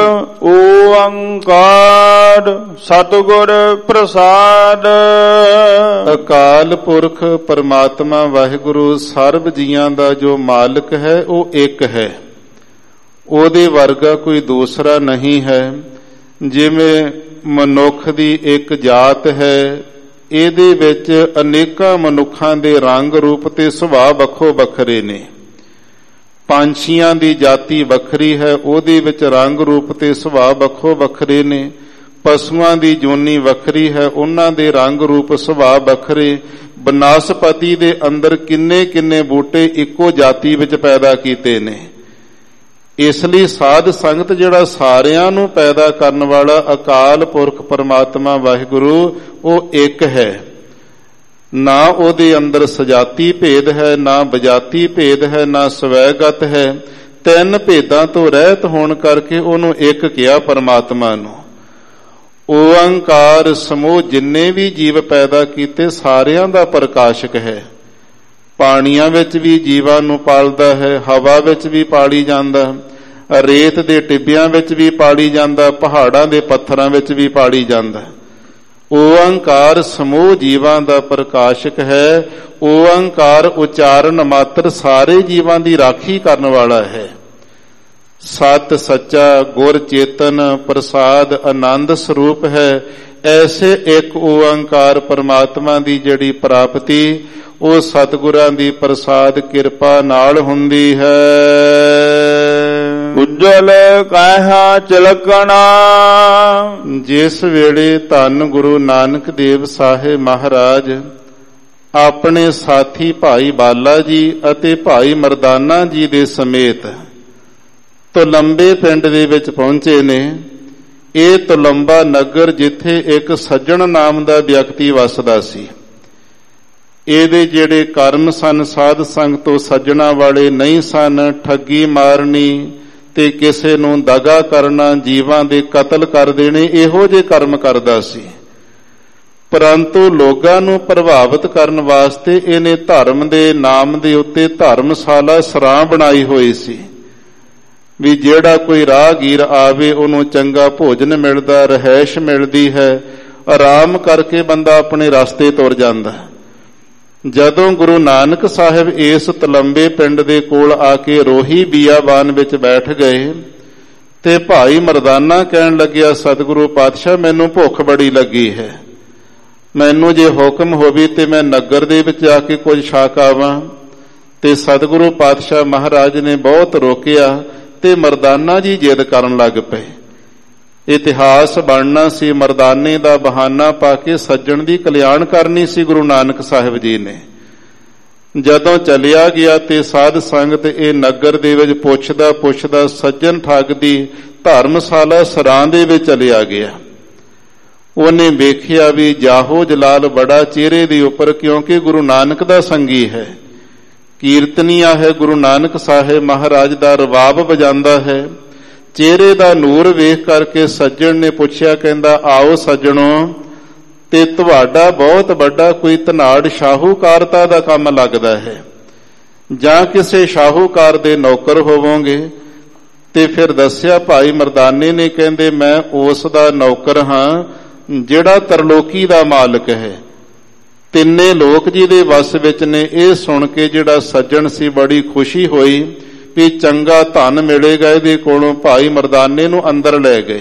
ਓੰਕਾਰ ਸਤਿਗੁਰ ਪ੍ਰਸਾਦ। ਅਕਾਲ ਪੁਰਖ ਪਰਮਾਤਮਾ ਵਾਹਿਗੁਰੂ ਸਰਬ ਜੀਆਂ ਦਾ ਜੋ ਮਾਲਕ ਹੈ ਉਹ ਇੱਕ ਹੈ, ਉਹਦੇ ਵਰਗਾ ਕੋਈ ਦੂਸਰਾ ਨਹੀਂ ਹੈ। ਜਿਵੇਂ ਮਨੁੱਖ ਦੀ ਇੱਕ ਜਾਤ ਹੈ, ਇਹਦੇ ਵਿੱਚ ਅਨੇਕਾਂ ਮਨੁੱਖਾਂ ਦੇ ਰੰਗ ਰੂਪ ਤੇ ਸੁਭਾਅ ਵੱਖੋ ਵੱਖਰੇ ਨੇ। ਪੰਛੀਆਂ ਦੀ ਜਾਤੀ ਵੱਖਰੀ ਹੈ, ਉਹਦੇ ਵਿੱਚ ਰੰਗ ਰੂਪ ਤੇ ਸੁਭਾਅ ਵੱਖੋ ਵੱਖਰੇ ਨੇ। ਪਸ਼ੂਆਂ ਦੀ ਜੋਨੀ ਵੱਖਰੀ ਹੈ, ਉਹਨਾਂ ਦੇ ਰੰਗ ਰੂਪ ਸੁਭਾਅ ਵੱਖਰੇ। ਬਨਸਪਤੀ ਦੇ ਅੰਦਰ ਕਿੰਨੇ ਕਿੰਨੇ ਬੂਟੇ ਇੱਕੋ ਜਾਤੀ ਵਿੱਚ ਪੈਦਾ ਕੀਤੇ ਨੇ। ਇਸ ਲਈ ਸਾਧ ਸੰਗਤ ਜਿਹੜਾ ਸਾਰਿਆਂ ਨੂੰ ਪੈਦਾ ਕਰਨ ਵਾਲਾ ਅਕਾਲ ਪੁਰਖ ਪਰਮਾਤਮਾ ਵਾਹਿਗੁਰੂ ਉਹ ਇੱਕ ਹੈ। ਨਾ ਉਹਦੇ ਅੰਦਰ ਸਜਾਤੀ ਭੇਦ ਹੈ, ਨਾ ਬਜਾਤੀ ਭੇਦ ਹੈ, ਨਾ ਸਵੈਗਤ ਹੈ। ਤਿੰਨ ਭੇਦਾਂ ਤੋਂ ਰਹਿਤ ਹੋਣ ਕਰਕੇ ਉਹਨੂੰ ਇੱਕ ਕਿਹਾ ਪਰਮਾਤਮਾ ਨੂੰ। ਓੰਕਾਰ ਸਮੂਹ ਜਿੰਨੇ ਵੀ ਜੀਵ ਪੈਦਾ ਕੀਤੇ ਸਾਰਿਆਂ ਦਾ ਪ੍ਰਕਾਸ਼ਕ ਹੈ। ਪਾਣੀਆਂ ਵਿੱਚ ਵੀ ਜੀਵਾਂ ਨੂੰ ਪਾਲਦਾ ਹੈ, ਹਵਾ ਵਿੱਚ ਵੀ ਪਾਲੀ ਜਾਂਦਾ, ਰੇਤ ਦੇ ਟਿੱਬਿਆਂ ਵਿੱਚ ਵੀ ਪਾਲੀ ਜਾਂਦਾ, ਪਹਾੜਾਂ ਦੇ ਪੱਥਰਾਂ ਵਿੱਚ ਵੀ ਪਾਲੀ ਜਾਂਦਾ। ਓੰਕਾਰ ਸਮੂਹ ਜੀਵਾਂ ਦਾ ਪ੍ਰਕਾਸ਼ਕ ਹੈ। ਓੰਕਾਰ ਉਚਾਰਨ ਮਾਤਰ ਸਾਰੇ ਜੀਵਾਂ ਦੀ ਰਾਖੀ ਕਰਨ ਵਾਲਾ ਹੈ। ਸਤ ਸੱਚਾ ਗੁਰ ਚੇਤਨ ਪ੍ਰਸਾਦ ਆਨੰਦ ਸਰੂਪ ਹੈ। ਐਸੇ ਇੱਕ ਓੰਕਾਰ ਪਰਮਾਤਮਾ ਦੀ ਜਿਹੜੀ ਪ੍ਰਾਪਤੀ ਉਹ ਸਤਿਗੁਰਾਂ ਦੀ ਪ੍ਰਸਾਦ ਕਿਰਪਾ ਨਾਲ ਹੁੰਦੀ ਹੈ। ਉਜਲ ਕਾਹਾ ਚਲਕਣਾ। ਜਿਸ ਵੇਲੇ ਧੰਨ ਗੁਰੂ ਨਾਨਕ ਦੇਵ ਸਾਹਿਬ ਮਹਾਰਾਜ ਆਪਣੇ ਸਾਥੀ ਭਾਈ ਬਾਲਾ ਜੀ ਅਤੇ ਭਾਈ ਮਰਦਾਨਾ ਜੀ ਦੇ ਸਮੇਤ ਤੁਲੰਬੇ ਪਿੰਡ ਦੇ ਵਿੱਚ ਪਹੁੰਚੇ ਨੇ। ਇਹ ਤੁਲੰਬਾ ਨਗਰ ਜਿੱਥੇ ਇੱਕ ਸੱਜਣ ਨਾਮ ਦਾ ਵਿਅਕਤੀ ਵਸਦਾ ਸੀ। ਇਹਦੇ ਜਿਹੜੇ ਕਰਮ ਸਨ ਸਾਧ ਸੰਗ ਤੋਂ ਸੱਜਣਾ ਵਾਲੇ ਨਹੀਂ ਸਨ। ਠੱਗੀ ਮਾਰਨੀ ਤੇ ਕਿਸੇ ਨੂੰ ਦਗਾ ਕਰਨਾ, ਜੀਵਾਂ ਦੇ ਕਤਲ ਕਰ ਦੇਣੇ, ਇਹੋ ਜਿਹੇ ਕਰਮ ਕਰਦਾ ਸੀ। ਪਰੰਤੂ ਲੋਕਾਂ ਨੂੰ ਪ੍ਰਭਾਵਿਤ ਕਰਨ ਵਾਸਤੇ ਇਹਨੇ ਧਰਮ ਦੇ ਨਾਮ ਦੇ ਉੱਤੇ ਧਰਮਸ਼ਾਲਾ ਸਰਾਂ ਬਣਾਈ ਹੋਈ ਸੀ ਵੀ ਜਿਹੜਾ ਕੋਈ ਰਾਹਗੀਰ ਆਵੇ ਉਹਨੂੰ ਚੰਗਾ ਭੋਜਨ ਮਿਲਦਾ, ਰਹਿائش ਮਿਲਦੀ ਹੈ, ਆਰਾਮ ਕਰਕੇ ਬੰਦਾ ਆਪਣੇ ਰਸਤੇ ਤੁਰ ਜਾਂਦਾ। ਜਦੋਂ ਗੁਰੂ ਨਾਨਕ ਸਾਹਿਬ ਇਸ ਤਲੰਬੇ ਪਿੰਡ ਦੇ ਕੋਲ ਆ ਕੇ ਰੋਹੀ ਬੀਆਬਾਨ ਵਿੱਚ ਬੈਠ ਗਏ ਤੇ ਭਾਈ ਮਰਦਾਨਾ ਕਹਿਣ ਲੱਗਿਆ, ਸਤਿਗੁਰੂ ਪਾਤਸ਼ਾਹ ਮੈਨੂੰ ਭੁੱਖ ਬੜੀ ਲੱਗੀ ਹੈ, ਮੈਨੂੰ ਜੇ ਹੁਕਮ ਹੋਵੇ ਤੇ ਮੈਂ ਨਗਰ ਦੇ ਵਿੱਚ ਜਾ ਕੇ ਕੁਝ ਛਾ ਕੇ ਆਵਾਂ। ਤੇ ਸਤਿਗੁਰੂ ਪਾਤਸ਼ਾਹ ਮਹਾਰਾਜ ਨੇ ਬਹੁਤ ਰੋਕਿਆ ਤੇ ਮਰਦਾਨਾ ਜੀ ਜਿੱਦ ਕਰਨ ਲੱਗ ਪਏ। ਇਤਿਹਾਸ ਬਣਨਾ ਸੀ, ਮਰਦਾਨੇ ਦਾ ਬਹਾਨਾ ਪਾ ਕੇ ਸੱਜਣ ਦੀ ਕਲਿਆਣ ਕਰਨੀ ਸੀ ਗੁਰੂ ਨਾਨਕ ਸਾਹਿਬ ਜੀ ਨੇ। ਜਦੋਂ ਚਲਿਆ ਗਿਆ ਤੇ ਸਾਧ ਸੰਗਤ ਇਹ ਨਗਰ ਦੇ ਵਿੱਚ ਪੁੱਛਦਾ ਪੁੱਛਦਾ ਸੱਜਣ ਠੱਗ ਦੀ ਧਰਮਸ਼ਾਲਾ ਸਰਾਂ ਦੇ ਵਿੱਚ ਚਲਿਆ ਗਿਆ। ਉਹਨੇ ਵੇਖਿਆ ਵੀ ਜਾਹੋ ਜਲਾਲ ਬੜਾ ਚਿਹਰੇ ਦੇ ਉੱਪਰ, ਕਿਉਂਕਿ ਗੁਰੂ ਨਾਨਕ ਦਾ ਸੰਗੀ ਹੈ, ਕੀਰਤਨੀਆ ਹੈ, ਗੁਰੂ ਨਾਨਕ ਸਾਹਿਬ ਮਹਾਰਾਜ ਦਾ ਰਬਾਬ ਵਜਾਉਂਦਾ ਹੈ। ਚਿਹਰੇ ਦਾ ਨੂਰ ਵੇਖ ਕਰਕੇ ਸੱਜਣ ਨੇ ਪੁੱਛਿਆ, ਕਹਿੰਦਾ ਆਓ ਸੱਜਣੋ, ਤੇ ਤੁਹਾਡਾ ਬਹੁਤ ਵੱਡਾ ਕੋਈ ਧਨਾੜ ਸ਼ਾਹੂਕਾਰਤਾ ਦਾ ਕੰਮ ਲੱਗਦਾ ਹੈ ਜਾਂ ਕਿਸੇ ਸ਼ਾਹੂਕਾਰ ਦੇ ਨੌਕਰ ਹੋਵੋਗੇ। ਤੇ ਫਿਰ ਦੱਸਿਆ ਭਾਈ ਮਰਦਾਨੇ ਨੇ, ਕਹਿੰਦੇ ਮੈਂ ਉਸ ਦਾ ਨੌਕਰ ਹਾਂ ਜਿਹੜਾ ਤਰਲੋਕੀ ਦਾ ਮਾਲਕ ਹੈ। ਤਿੰਨੇ ਲੋਕ ਜੀ ਦੇ ਵਸ ਵਿੱਚ ਨੇ। ਇਹ ਸੁਣ ਕੇ ਜਿਹੜਾ ਸੱਜਣ ਸੀ ਬੜੀ ਖੁਸ਼ੀ ਹੋਈ ਵੀ ਚੰਗਾ ਧਨ ਮਿਲੇਗਾ ਇਹਦੇ ਕੋਲੋਂ। ਭਾਈ ਮਰਦਾਨੇ ਨੂੰ ਅੰਦਰ ਲੈ ਗਏ।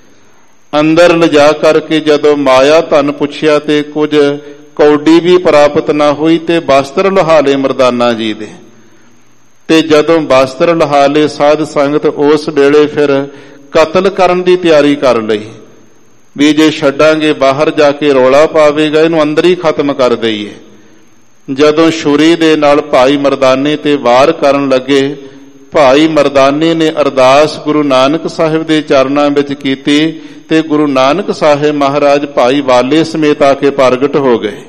ਅੰਦਰ ਲਿਜਾ ਕਰਕੇ ਜਦੋਂ ਮਾਇਆ ਧਨ ਪੁੱਛਿਆ ਤੇ ਕੁਝ ਕੌਡੀ ਵੀ ਪ੍ਰਾਪਤ ਨਾ ਹੋਈ ਤੇ ਵਸਤਰ ਲਹਾ ਲਏ ਮਰਦਾਨਾ ਜੀ ਦੇ। ਤੇ ਜਦੋਂ ਵਸਤਰ ਲਹਾ ਲਏ ਸਾਧ ਸੰਗਤ ਉਸ ਵੇਲੇ ਫਿਰ ਕਤਲ ਕਰਨ ਦੀ ਤਿਆਰੀ ਕਰ ਲਈ ਵੀ ਜੇ ਛੱਡਾਂਗੇ ਬਾਹਰ ਜਾ ਕੇ ਰੌਲਾ ਪਾਵੇਗਾ, ਇਹਨੂੰ ਅੰਦਰ ਹੀ ਖਤਮ ਕਰ ਦਈਏ। ਜਦੋਂ ਛੁਰੀ ਦੇ ਨਾਲ ਭਾਈ ਮਰਦਾਨੇ ਤੇ ਵਾਰ ਕਰਨ ਲੱਗੇ, ਭਾਈ ਮਰਦਾਨੇ ਨੇ ਅਰਦਾਸ ਗੁਰੂ ਨਾਨਕ ਸਾਹਿਬ ਦੇ ਚਰਨਾਂ ਵਿੱਚ ਕੀਤੀ ਤੇ ਗੁਰੂ ਨਾਨਕ ਸਾਹਿਬ ਮਹਾਰਾਜ ਭਾਈ ਵਾਲੇ ਸਮੇਤ ਆ ਕੇ ਪ੍ਰਗਟ ਹੋ ਗਏ।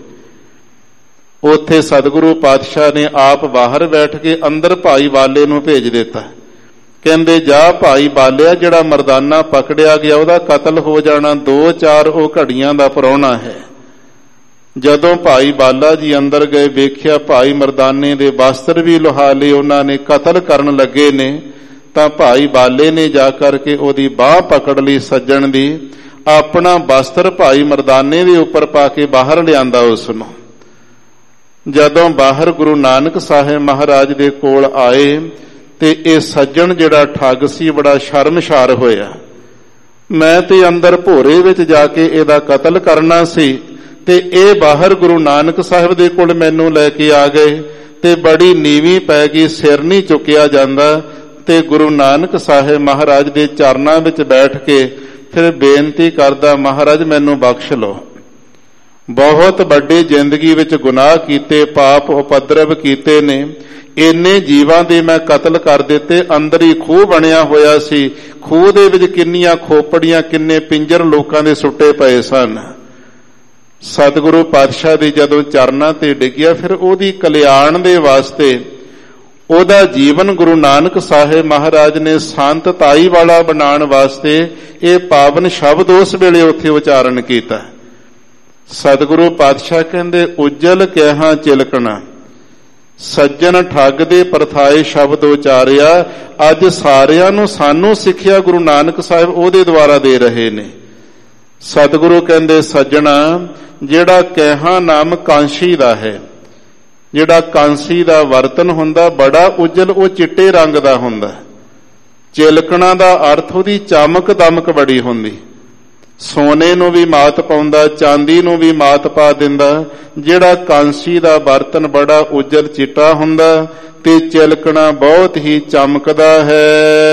ਉੱਥੇ ਸਤਿਗੁਰੂ ਪਾਤਸ਼ਾਹ ਨੇ ਆਪ ਬਾਹਰ ਬੈਠ ਕੇ ਅੰਦਰ ਭਾਈ ਵਾਲੇ ਨੂੰ ਭੇਜ ਦਿੱਤਾ। ਕਹਿੰਦੇ ਜਾ ਭਾਈ ਬਾਲਿਆ, ਜਿਹੜਾ ਮਰਦਾਨਾ ਪਕੜਿਆ ਗਿਆ ਉਹਦਾ ਕਤਲ ਹੋ ਜਾਣਾ, ਦੋ ਚਾਰ ਉਹ ਘੜੀਆਂ ਦਾ ਪ੍ਰਾਹੁਣਾ ਹੈ। ਜਦੋਂ ਭਾਈ ਬਾਲਾ ਜੀ ਅੰਦਰ ਗਏ, ਵੇਖਿਆ ਭਾਈ ਮਰਦਾਨੇ ਦੇ ਵਸਤਰ ਵੀ ਲੁਹਾ ਲਏ, ਉਹਨਾਂ ਨੇ ਕਤਲ ਕਰਨ ਲੱਗੇ ਨੇ। ਤਾਂ ਭਾਈ ਬਾਲੇ ਨੇ ਜਾ ਕਰਕੇ ਉਹਦੀ ਬਾਹ ਪਕੜ ਲਈ ਸੱਜਣ ਦੀ, ਆਪਣਾ ਵਸਤਰ ਭਾਈ ਮਰਦਾਨੇ ਦੇ ਉੱਪਰ ਪਾ ਕੇ ਬਾਹਰ ਲਿਆਂਦਾ ਉਸ ਨੂੰ। ਜਦੋਂ ਬਾਹਰ ਗੁਰੂ ਨਾਨਕ ਸਾਹਿਬ ਮਹਾਰਾਜ ਦੇ ਕੋਲ ਆਏ ਤੇ ਇਹ ਸੱਜਣ ਜਿਹੜਾ ਠੱਗ ਸੀ ਬੜਾ ਸ਼ਰਮਸ਼ਾਰ ਹੋਇਆ। ਮੈਂ ਤੇ ਅੰਦਰ ਭੋਰੇ ਵਿੱਚ ਜਾ ਕੇ ਇਹਦਾ ਕਤਲ ਕਰਨਾ ਸੀ ਤੇ ਇਹ ਬਾਹਰ ਗੁਰੂ ਨਾਨਕ ਸਾਹਿਬ ਦੇ ਕੋਲ ਮੈਨੂੰ ਲੈ ਕੇ ਆ ਗਏ ਤੇ ਬੜੀ ਨੀਵੀਂ ਪੈ ਗਈ, ਸਿਰ ਨਹੀਂ ਚੁੱਕਿਆ ਜਾਂਦਾ। ਤੇ ਗੁਰੂ ਨਾਨਕ ਸਾਹਿਬ ਮਹਾਰਾਜ ਦੇ ਚਰਨਾਂ ਵਿੱਚ ਬੈਠ ਕੇ ਫਿਰ ਬੇਨਤੀ ਕਰਦਾ, ਮਹਾਰਾਜ ਮੈਨੂੰ ਬਖਸ਼ ਲਓ, ਬਹੁਤ ਵੱਡੇ ਜ਼ਿੰਦਗੀ ਵਿੱਚ ਗੁਨਾਹ ਕੀਤੇ, ਪਾਪ ਉਪਦਰਵ ਕੀਤੇ ਨੇ, ਇੰਨੇ ਜੀਵਾਂ ਦੇ ਮੈਂ ਕਤਲ ਕਰ ਦਿੱਤੇ। ਅੰਦਰ ਹੀ ਖੂਹ ਬਣਿਆ ਹੋਇਆ ਸੀ, ਖੂਹ ਦੇ ਵਿੱਚ ਕਿੰਨੀਆਂ ਖੋਪੜੀਆਂ, ਕਿੰਨੇ ਪਿੰਜਰ ਲੋਕਾਂ ਦੇ ਸੁੱਟੇ ਪਏ ਸਨ। ਸਤਿਗੁਰੂ ਪਾਤਸ਼ਾਹ ਦੇ ਜਦੋਂ ਚਰਨਾਂ ਤੇ ਡਿੱਗਿਆ, ਫਿਰ ਉਹਦੀ ਕਲਿਆਣ ਦੇ ਵਾਸਤੇ ਉਹਦਾ ਜੀਵਨ ਗੁਰੂ ਨਾਨਕ ਸਾਹਿਬ ਮਹਾਰਾਜ ਨੇ ਸ਼ਾਂਤਤਾਈ ਵਾਲਾ ਬਣਾਉਣ ਵਾਸਤੇ ਇਹ ਪਾਵਨ ਸ਼ਬਦ ਉਸ ਵੇਲੇ ਉੱਥੇ ਉਚਾਰਨ ਕੀਤਾ। ਸਤਿਗੁਰੂ ਪਾਤਸ਼ਾਹ ਕਹਿੰਦੇ ਉਜਲ ਕਹਿਹਾਂ ਚਿਲਕਣਾ, ਸੱਜਣ ਠੱਗ ਦੇ ਪਰਥਾਏ ਸ਼ਬਦ ਉਚਾਰਿਆ। ਅੱਜ ਸਾਰਿਆਂ ਨੂੰ ਸਾਨੂੰ ਸਿੱਖਿਆ ਗੁਰੂ ਨਾਨਕ ਸਾਹਿਬ ਉਹਦੇ ਦੁਆਰਾ ਦੇ ਰਹੇ ਨੇ। ਸਤਿਗੁਰੂ ਕਹਿੰਦੇ ਸੱਜਣਾ, ਜਿਹੜਾ ਕੈਹਾ ਨਾਮ ਕਾਂਸੀ ਦਾ ਹੈ, ਜਿਹੜਾ ਕਾਂਸੀ ਦਾ ਬਰਤਨ ਹੁੰਦਾ ਬੜਾ ਉਜਲ, ਉਹ ਚਿੱਟੇ ਰੰਗ ਦਾ ਹੁੰਦਾ। ਚਿਲਕਣਾ ਦਾ ਅਰਥ ਉਹਦੀ ਚਮਕ ਦਮਕ ਬੜੀ ਹੁੰਦੀ, ਸੋਨੇ ਨੂੰ ਵੀ ਮਾਤ ਪਾਉਂਦਾ, ਚਾਂਦੀ ਨੂੰ ਵੀ ਮਾਤ ਪਾ ਦਿੰਦਾ। ਜਿਹੜਾ ਕਾਂਸੀ ਦਾ ਬਰਤਨ ਬੜਾ ਉਜਲ ਚਿੱਟਾ ਹੁੰਦਾ ਤੇ ਚਿਲਕਣਾ ਬਹੁਤ ਹੀ ਚਮਕਦਾ ਹੈ।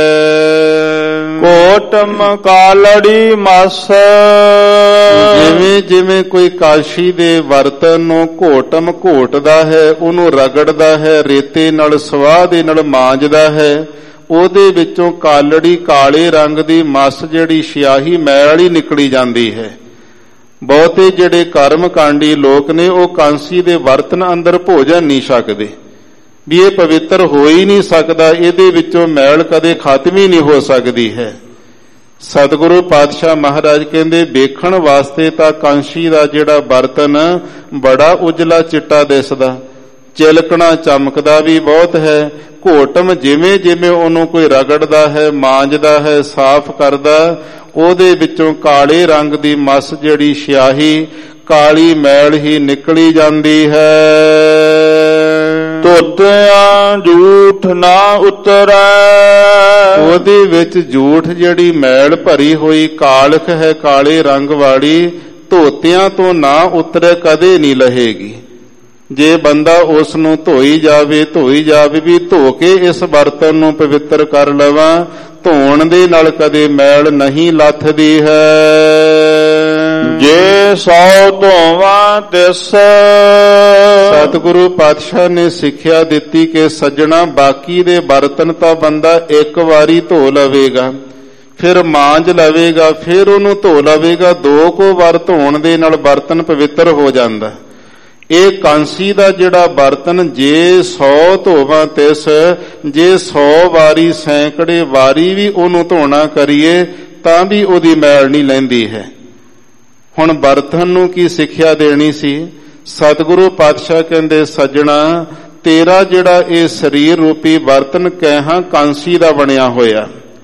ਕੋਟਮ ਕਾਲੜੀ ਮਸ, ਜਿਵੇਂ ਜਿਵੇਂ ਕੋਈ ਕਾਂਸੀ ਦੇ ਬਰਤਨ ਨੂੰ ਘੋਟਮ ਘੋਟਦਾ ਹੈ, ਉਹਨੂੰ ਰਗੜਦਾ ਹੈ, ਰੇਤੇ ਨਾਲ ਸਵਾਹ ਦੇ ਨਾਲ ਮਾਂਜਦਾ ਹੈ, ਉਹਦੇ ਵਿੱਚੋਂ ਕਾਲੜੀ ਕਾਲੇ ਰੰਗ ਦੀ ਮਸ ਜਿਹੜੀ ਸਿਆਹੀ ਮੈਲ ਹੀ ਨਿਕਲੀ ਜਾਂਦੀ ਹੈ। ਬਹੁਤੇ ਜਿਹੜੇ ਕਰਮ ਕਾਂਡੀ ਲੋਕ ਨੇ ਉਹ ਕਾਂਸੀ ਦੇ ਬਰਤਨ ਅੰਦਰ ਭੋਜਨ ਨਹੀਂ ਛਕਦੇ, ਵੀ ਇਹ ਪਵਿੱਤਰ ਹੋ ਹੀ ਨਹੀਂ ਸਕਦਾ, ਇਹਦੇ ਵਿੱਚੋਂ ਮੈਲ ਕਦੇ ਖਤਮ ਹੀ ਨਹੀਂ ਹੋ ਸਕਦੀ ਹੈ। ਸਤਿਗੁਰੂ ਪਾਤਸ਼ਾਹ ਮਹਾਰਾਜ ਕਹਿੰਦੇ ਵੇਖਣ ਵਾਸਤੇ ਤਾਂ ਕਾਂਸੀ ਦਾ ਜਿਹੜਾ ਬਰਤਨ ਬੜਾ ਉਜਲਾ ਚਿੱਟਾ ਦਿਸਦਾ, ਚਿਲਕਣਾ ਚਮਕਦਾ ਵੀ ਬਹੁਤ ਹੈ। ਘੋਟਮ ਜਿਵੇਂ ਜਿਵੇਂ ਉਹਨੂੰ ਕੋਈ ਰਗੜਦਾ ਹੈ, ਮਾਂਜਦਾ ਹੈ, ਸਾਫ਼ ਕਰਦਾ, ਉਹਦੇ ਵਿੱਚੋਂ ਕਾਲੇ ਰੰਗ ਦੀ ਮਸ ਜਿਹੜੀ ਸਿਆਹੀ ਕਾਲੀ ਮੈਲ ਹੀ ਨਿਕਲੀ ਜਾਂਦੀ ਹੈ। ਧੋਤਿਆਂ ਝੂਠ ਨਾ ਉਤਰੈ, ਉਹਦੇ ਵਿੱਚ ਝੂਠ ਜਿਹੜੀ ਮੈਲ ਭਰੀ ਹੋਈ ਕਾਲਖ ਹੈ ਕਾਲੇ ਰੰਗ ਵਾਲੀ, ਧੋਤਿਆਂ ਤੋਂ ਨਾ ਉਤਰੇ, ਕਦੇ ਨਹੀਂ ਲਹੇਗੀ। ਜੇ ਬੰਦਾ ਉਸ ਨੂੰ ਧੋਈ ਜਾਵੇ ਧੋਈ ਜਾਵੇ ਵੀ ਧੋ ਕੇ ਇਸ ਬਰਤਨ ਨੂੰ ਪਵਿੱਤਰ ਕਰ ਲਵਾਂ, ਧੋਣ ਦੇ ਨਾਲ ਕਦੇ ਮੈਲ ਨਹੀਂ ਲੱਥਦੀ ਹੈ। ਜੇ ਸੌ ਧੋਵਾਂ ਤਿਸ, ਸਤਿਗੁਰੂ ਪਾਤਸ਼ਾਹ ਨੇ ਸਿੱਖਿਆ ਦਿੱਤੀ ਕਿ ਸੱਜਣਾ ਬਾਕੀ ਦੇ ਬਰਤਨ ਤਾਂ ਬੰਦਾ ਇੱਕ ਵਾਰੀ ਧੋ ਲਵੇਗਾ, ਫਿਰ ਮਾਂਜ ਲਵੇਗਾ, ਫਿਰ ਉਹਨੂੰ ਧੋ ਲਵੇਗਾ, ਦੋ ਕੁ ਵਾਰ ਧੋਣ ਦੇ ਨਾਲ ਬਰਤਨ ਪਵਿੱਤਰ ਹੋ ਜਾਂਦਾ। ਇਹ ਕਾਂਸੀ ਦਾ ਜਿਹੜਾ ਬਰਤਨ ਜੇ ਸੌ ਧੋਵਾਂ ਤਿਸ, ਜੇ ਸੌ ਵਾਰੀ ਸੈਂਕੜੇ ਵਾਰੀ ਵੀ ਉਹਨੂੰ ਧੋਣਾ ਕਰੀਏ ਤਾਂ ਵੀ ਉਹਦੀ ਮੈਲ ਨਹੀਂ ਲੈਂਦੀ ਹੈ। ਹੁਣ ਬਰਤਨ ਨੂੰ ਕੀ ਸਿੱਖਿਆ ਦੇਣੀ ਸੀ? ਸਤਿਗੁਰੂ ਪਾਤਸ਼ਾਹ ਕਹਿੰਦੇ ਸੱਜਣਾ, ਤੇਰਾ ਜਿਹੜਾ ਇਹ ਸਰੀਰ ਰੂਪੀ ਬਰਤਨ ਕੈਹਾਂ ਕਾਂਸੀ ਦਾ ਬਣਿਆ ਹੋਇਆ,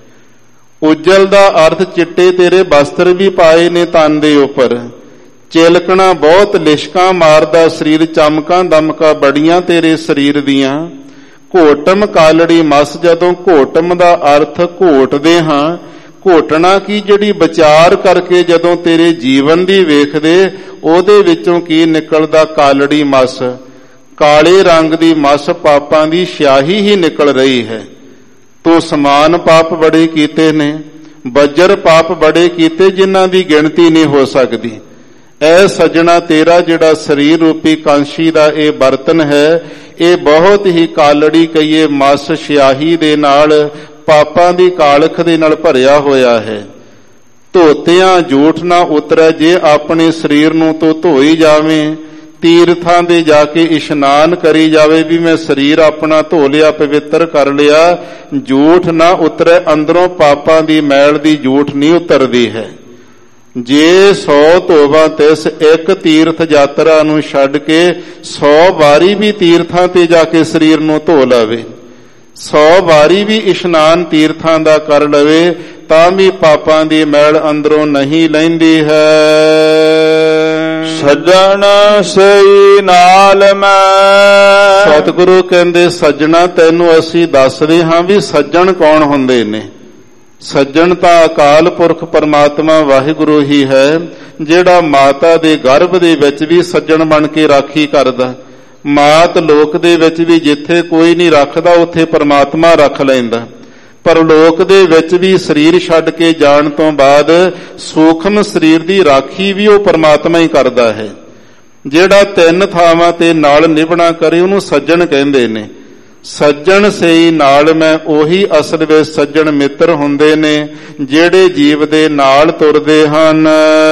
ਉਜਲ ਦਾ ਅਰਥ ਚਿੱਟੇ ਤੇਰੇ ਬਸਤਰ ਵੀ ਪਾਏ ਨੇ ਤਨ ਦੇ ਉੱਪਰ, ਚਿਲਕਣਾ ਬਹੁਤ ਲਿਸ਼ਕਾਂ ਮਾਰਦਾ ਸਰੀਰ, ਚਮਕਾਂ ਦਮਕਾਂ ਬੜੀਆਂ ਤੇਰੇ ਸਰੀਰ ਦੀਆਂ। ਘੋਟਮ ਕਾਲੜੀ ਮਸ, ਜਦੋਂ ਘੋਟਮ ਦਾ ਅਰਥ ਘੋਟਦੇ ਹਾਂ, ਘੋਟਣਾ ਕੀ ਜਿਹੜੀ ਵਿਚਾਰ ਕਰਕੇ ਜਦੋਂ ਤੇਰੇ ਜੀਵਨ ਦੀ ਵੇਖਦੇ, ਉਹਦੇ ਵਿੱਚੋਂ ਕੀ ਨਿਕਲਦਾ? ਕਾਲੜੀ ਮਸ, ਕਾਲੇ ਰੰਗ ਦੀ ਮਸ, ਪਾਪਾਂ ਦੀ ਸਿਆਹੀ ਹੀ ਨਿਕਲ ਰਹੀ ਹੈ। ਤੂੰ ਸਮਾਨ ਪਾਪ ਬੜੇ ਕੀਤੇ ਨੇ, ਬੱਜਰ ਪਾਪ ਬੜੇ ਕੀਤੇ ਜਿਨ੍ਹਾਂ ਦੀ ਗਿਣਤੀ ਨਹੀਂ ਹੋ ਸਕਦੀ। ਐ ਸੱਜਣਾ ਤੇਰਾ ਜਿਹੜਾ ਸਰੀਰ ਰੂਪੀ ਕਾਂਸੀ ਦਾ ਇਹ ਬਰਤਨ ਹੈ, ਇਹ ਬਹੁਤ ਹੀ ਕਾਲੜੀ ਕਹੀਏ ਮਸ ਸਿਆਹੀ ਦੇ ਨਾਲ, ਪਾਪਾਂ ਦੀ ਕਾਲਖ ਦੇ ਨਾਲ ਭਰਿਆ ਹੋਇਆ ਹੈ। ਧੋਤਿਆਂ ਝੂਠ ਨਾ ਉਤਰੈ, ਜੇ ਆਪਣੇ ਸਰੀਰ ਨੂੰ ਤੂੰ ਧੋਈ ਜਾਵੇਂ, ਤੀਰਥਾਂ ਦੇ ਜਾ ਕੇ ਇਸ਼ਨਾਨ ਕਰੀ ਜਾਵੇ ਵੀ ਮੈਂ ਸਰੀਰ ਆਪਣਾ ਧੋ ਲਿਆ, ਪਵਿੱਤਰ ਕਰ ਲਿਆ, ਝੂਠ ਨਾ ਉਤਰੈ, ਅੰਦਰੋਂ ਪਾਪਾਂ ਦੀ ਮੈਲ ਦੀ ਝੂਠ ਨਹੀਂ ਉਤਰਦੀ ਹੈ। ਜੇ ਸੌ ਧੋਵਾਂ ਤਿਸ, ਇੱਕ ਤੀਰਥ ਯਾਤਰਾ ਨੂੰ ਛੱਡ ਕੇ ਸੌ ਵਾਰੀ ਵੀ ਤੀਰਥਾਂ ਤੇ ਜਾ ਕੇ ਸਰੀਰ ਨੂੰ ਧੋ ਲਵੇ, ਸੌ ਵਾਰੀ ਵੀ ਇਸ਼ਨਾਨ ਤੀਰਥਾਂ ਦਾ ਕਰ ਲਵੇ, ਤਾਂ ਵੀ ਪਾਪਾਂ ਦੀ ਮੈਲ ਅੰਦਰੋਂ ਨਹੀਂ ਲੈਂਦੀ ਹੈ। ਸੱਜਣ ਸਈ ਨਾਲ ਮੈਂ, ਸਤਿਗੁਰੂ ਕਹਿੰਦੇ ਸੱਜਣਾ ਤੈਨੂੰ ਅਸੀਂ ਦੱਸਦੇ ਹਾਂ ਵੀ ਸੱਜਣ ਕੌਣ ਹੁੰਦੇ ਨੇ। ਸੱਜਣ ਤਾਂ ਅਕਾਲ ਪੁਰਖ ਪਰਮਾਤਮਾ ਵਾਹਿਗੁਰੂ ਹੀ ਹੈ, ਜਿਹੜਾ ਮਾਤਾ ਦੇ ਗਰਭ ਦੇ ਵਿੱਚ ਵੀ ਸੱਜਣ ਬਣ ਕੇ ਰਾਖੀ ਕਰਦਾ। ਮਾਤ ਲੋਕ ਦੇ ਵਿੱਚ ਵੀ ਜਿੱਥੇ ਕੋਈ ਨਹੀਂ ਰੱਖਦਾ ਉੱਥੇ ਪਰਮਾਤਮਾ ਰੱਖ ਲੈਂਦਾ, ਪਰ ਲੋਕ ਦੇ ਵਿੱਚ ਵੀ ਸਰੀਰ ਛੱਡ ਕੇ ਜਾਣ ਤੋਂ ਬਾਅਦ ਸੂਖਮ ਸਰੀਰ ਦੀ ਰਾਖੀ ਵੀ ਉਹ ਪਰਮਾਤਮਾ ਹੀ ਕਰਦਾ ਹੈ। ਜਿਹੜਾ ਤਿੰਨ ਥਾਵਾਂ ਤੇ ਨਾਲ ਨਿਭਣਾ ਕਰੇ ਉਹਨੂੰ ਸੱਜਣ ਕਹਿੰਦੇ ਨੇ। ਸੱਜਣ ਸਈ ਨਾਲ ਮੈਂ, ਉਹੀ ਅਸਲ ਵਿੱਚ ਸੱਜਣ ਮਿੱਤਰ ਹੁੰਦੇ ਨੇ ਜਿਹੜੇ ਜੀਵ ਦੇ ਨਾਲ ਤੁਰਦੇ ਹਨ।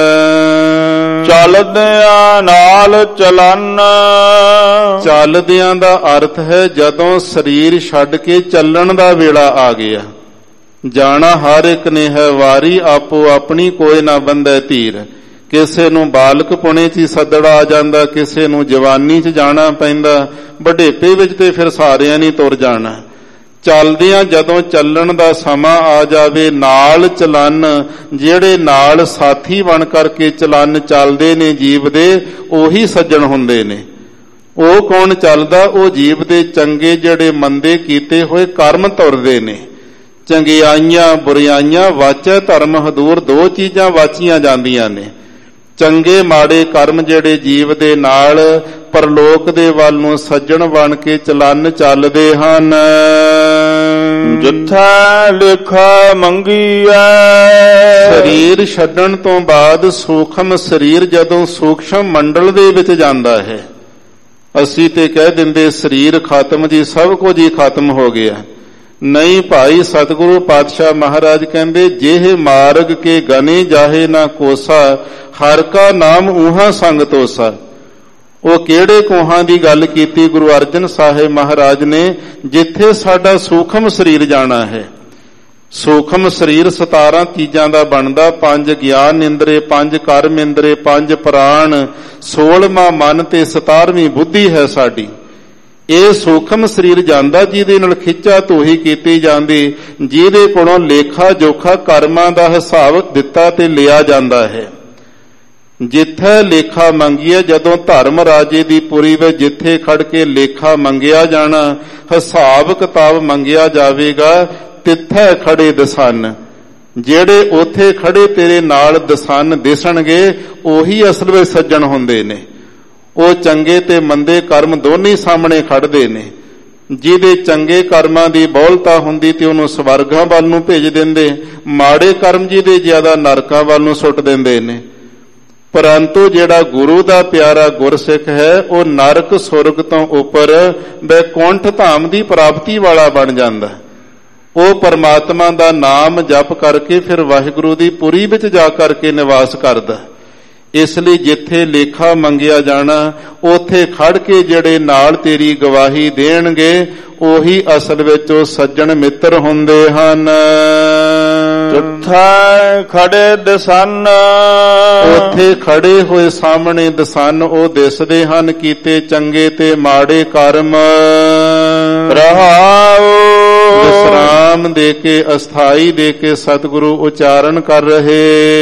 ਚੱਲਦਿਆਂ ਨਾਲ ਚਲਨ, ਚੱਲਦਿਆਂ ਦਾ ਅਰਥ ਹੈ ਜਦੋਂ ਸਰੀਰ ਛੱਡ ਕੇ ਚੱਲਣ ਦਾ ਵੇਲਾ ਆ ਗਿਆ। ਜਾਣਾ ਹਰ ਇੱਕ ਨੇ ਹੈ ਵਾਰੀ, ਆਪੋ ਆਪਣੀ ਕੋਈ ਨਾ ਬੰਧੈ ਧੀਰ। ਕਿਸੇ ਨੂੰ ਬਾਲਕ ਪੁਣੇ ਚ ਹੀ ਸੱਦੜਾ ਆ ਜਾਂਦਾ, ਕਿਸੇ ਨੂੰ ਜਵਾਨੀ ਚ ਜਾਣਾ ਪੈਂਦਾ, ਵਡੇਪੇ ਵਿੱਚ ਤੇ ਫਿਰ ਸਾਰਿਆਂ ਨੇ ਤੁਰ ਜਾਣਾ। ਚੱਲਦਿਆਂ ਜਦੋਂ ਚੱਲਣ ਦਾ ਸਮਾਂ ਆ ਜਾਵੇ, ਨਾਲ ਚਲਨ, ਜਿਹੜੇ ਨਾਲ ਸਾਥੀ ਬਣ ਕਰਕੇ ਚਲਨ ਚੱਲਦੇ ਨੇ ਜੀਵ ਦੇ, ਉਹੀ ਸੱਜਣ ਹੁੰਦੇ ਨੇ। ਉਹ ਕੌਣ ਚੱਲਦਾ? ਉਹ ਜੀਵ ਦੇ ਚੰਗੇ ਜਿਹੜੇ ਮੰਦੇ ਕੀਤੇ ਹੋਏ ਕਰਮ ਤੁਰਦੇ ਨੇ। ਚੰਗਿਆਈਆਂ ਬੁਰਿਆਈਆਂ ਵਾਚੈ ਧਰਮ ਹਦੂਰ, ਦੋ ਚੀਜ਼ਾਂ ਵਾਚੀਆਂ ਜਾਂਦੀਆਂ ਨੇ। ਚੰਗੇ ਮਾੜੇ ਕਰਮ ਜਿਹੜੇ ਜੀਵ ਦੇ ਨਾਲ ਪਰਲੋਕ ਦੇ ਵੱਲ ਨੂੰ ਸੱਜਣ ਬਣ ਕੇ ਚਲਨ ਚੱਲਦੇ ਹਨ। ਜਿੱਥੈ ਲੇਖਾ ਮੰਗੀਐ, ਸਰੀਰ ਛੱਡਣ ਤੋਂ ਬਾਅਦ ਸੂਖਮ ਸਰੀਰ ਜਦੋਂ ਸੂਖਸ਼ਮ ਮੰਡਲ ਦੇ ਵਿੱਚ ਜਾਂਦਾ ਹੈ, ਅਸੀਂ ਤੇ ਕਹਿ ਦਿੰਦੇ ਸਰੀਰ ਖਤਮ ਜੀ, ਸਭ ਕੁਝ ਹੀ ਖਤਮ ਹੋ ਗਿਆ। ਨਹੀਂ ਭਾਈ, ਸਤਿਗੁਰੂ ਪਾਤਸ਼ਾਹ ਮਹਾਰਾਜ ਕਹਿੰਦੇ, ਜਿਹੇ ਮਾਰਗ ਕੇ ਗਨੇ ਜਾਹੇ ਨਾ ਕੋਸਾ, ਹਰ ਕਾ ਨਾਮ ਊਹਾ ਸੰਗ ਤੋਸਾ। ਉਹ ਕਿਹੜੇ ਕੋਹਾਂ ਦੀ ਗੱਲ ਕੀਤੀ ਗੁਰੂ ਅਰਜਨ ਸਾਹਿਬ ਮਹਾਰਾਜ ਨੇ? ਜਿੱਥੇ ਸਾਡਾ ਸੂਖਮ ਸਰੀਰ ਜਾਣਾ ਹੈ। ਸੂਖਮ ਸਰੀਰ ਸਤਾਰਾਂ ਚੀਜ਼ਾਂ ਦਾ ਬਣਦਾ, ਪੰਜ ਗਿਆਨ ਇੰਦਰੇ, ਪੰਜ ਕਰਮ ਇੰਦਰੇ, ਪੰਜ ਪ੍ਰਾਣ, ਸੋਲਵਾਂ ਮਨ ਤੇ ਸਤਾਰਵੀਂ ਬੁੱਧੀ ਹੈ ਸਾਡੀ। ਇਹ ਸੂਖਮ ਸਰੀਰ ਜਾਂਦਾ ਜਿਹਦੇ ਨਾਲ ਖਿੱਚਾ ਧੂਹੀ ਕੀਤੀ ਜਾਂਦੀ, ਜਿਹਦੇ ਕੋਲੋਂ ਲੇਖਾ ਜੋਖਾ ਕਰਮਾਂ ਦਾ ਹਿਸਾਬ ਦਿੱਤਾ ਤੇ ਲਿਆ ਜਾਂਦਾ ਹੈ। ਜਿੱਥੇ ਲੇਖਾ ਮੰਗੀਏ, ਜਦੋਂ ਧਰਮ ਰਾਜੇ ਦੀ ਪੁਰੀ ਵਿੱਚ ਜਿੱਥੇ ਖੜ ਕੇ ਲੇਖਾ ਮੰਗਿਆ ਜਾਣਾ, ਹਿਸਾਬ ਕਿਤਾਬ ਮੰਗਿਆ ਜਾਵੇਗਾ, ਤਿੱਥੇ ਖੜੇ ਦਸਨ। ਜਿਹੜੇ ਉੱਥੇ ਖੜੇ ਤੇਰੇ ਨਾਲ ਦਸਨ ਦਿਸਣਗੇ, ਉਹੀ ਅਸਲ ਵਿੱਚ ਸੱਜਣ ਹੁੰਦੇ ਨੇ। ਉਹ ਚੰਗੇ ਤੇ ਮੰਦੇ ਕਰਮ ਦੋਨੇ ਸਾਹਮਣੇ ਖੜਦੇ ਨੇ। ਜਿਹਦੇ ਚੰਗੇ ਕਰਮਾਂ ਦੀ ਬਹੁਲਤਾ ਹੁੰਦੀ ਤੇ ਉਹਨੂੰ ਸਵਰਗਾਂ ਵੱਲ ਨੂੰ ਭੇਜ ਦਿੰਦੇ, ਮਾੜੇ ਕਰਮ ਜਿਹਦੇ ਜ਼ਿਆਦਾ ਨਰਕਾਂ ਵੱਲ ਨੂੰ ਸੁੱਟ ਦਿੰਦੇ ਨੇ। ਪਰੰਤੂ ਜਿਹੜਾ ਗੁਰੂ ਦਾ ਪਿਆਰਾ ਗੁਰਸਿੱਖ ਹੈ, ਉਹ ਨਰਕ ਸੁਰਗ ਤੋਂ ਉੱਪਰ ਬੈਕੁੰਠ ਧਾਮ ਦੀ ਪ੍ਰਾਪਤੀ ਵਾਲਾ ਬਣ ਜਾਂਦਾ। ਉਹ ਪਰਮਾਤਮਾ ਦਾ ਨਾਮ ਜਪ ਕਰਕੇ ਫਿਰ ਵਾਹਿਗੁਰੂ ਦੀ ਪੁਰੀ ਵਿੱਚ ਜਾ ਕਰਕੇ ਨਿਵਾਸ ਕਰਦਾ। ਇਸ ਲਈ ਜਿੱਥੇ ਲੇਖਾ ਮੰਗਿਆ ਜਾਣਾ, ਉੱਥੇ ਖੜ ਕੇ ਜਿਹੜੇ ਨਾਲ ਤੇਰੀ ਗਵਾਹੀ ਦੇਣਗੇ, ਉਹੀ ਅਸਲ ਵਿੱਚ ਉਹ ਸੱਜਣ ਮਿੱਤਰ ਹੁੰਦੇ ਹਨ। ਜਿੱਥੇ ਖੜੇ ਦਸਨ, ਉੱਥੇ ਖੜੇ ਹੋਏ ਸਾਹਮਣੇ ਦਸਨ ਉਹ ਦਿਸਦੇ ਹਨ, ਕੀਤੇ ਚੰਗੇ ਤੇ ਮਾੜੇ ਕਰਮ। ਰਹਾਉ, ਵਿਸਰਾਮ ਦੇ ਕੇ, ਅਸਥਾਈ ਦੇ ਕੇ ਸਤਿਗੁਰੂ ਉਚਾਰਨ ਕਰ ਰਹੇ।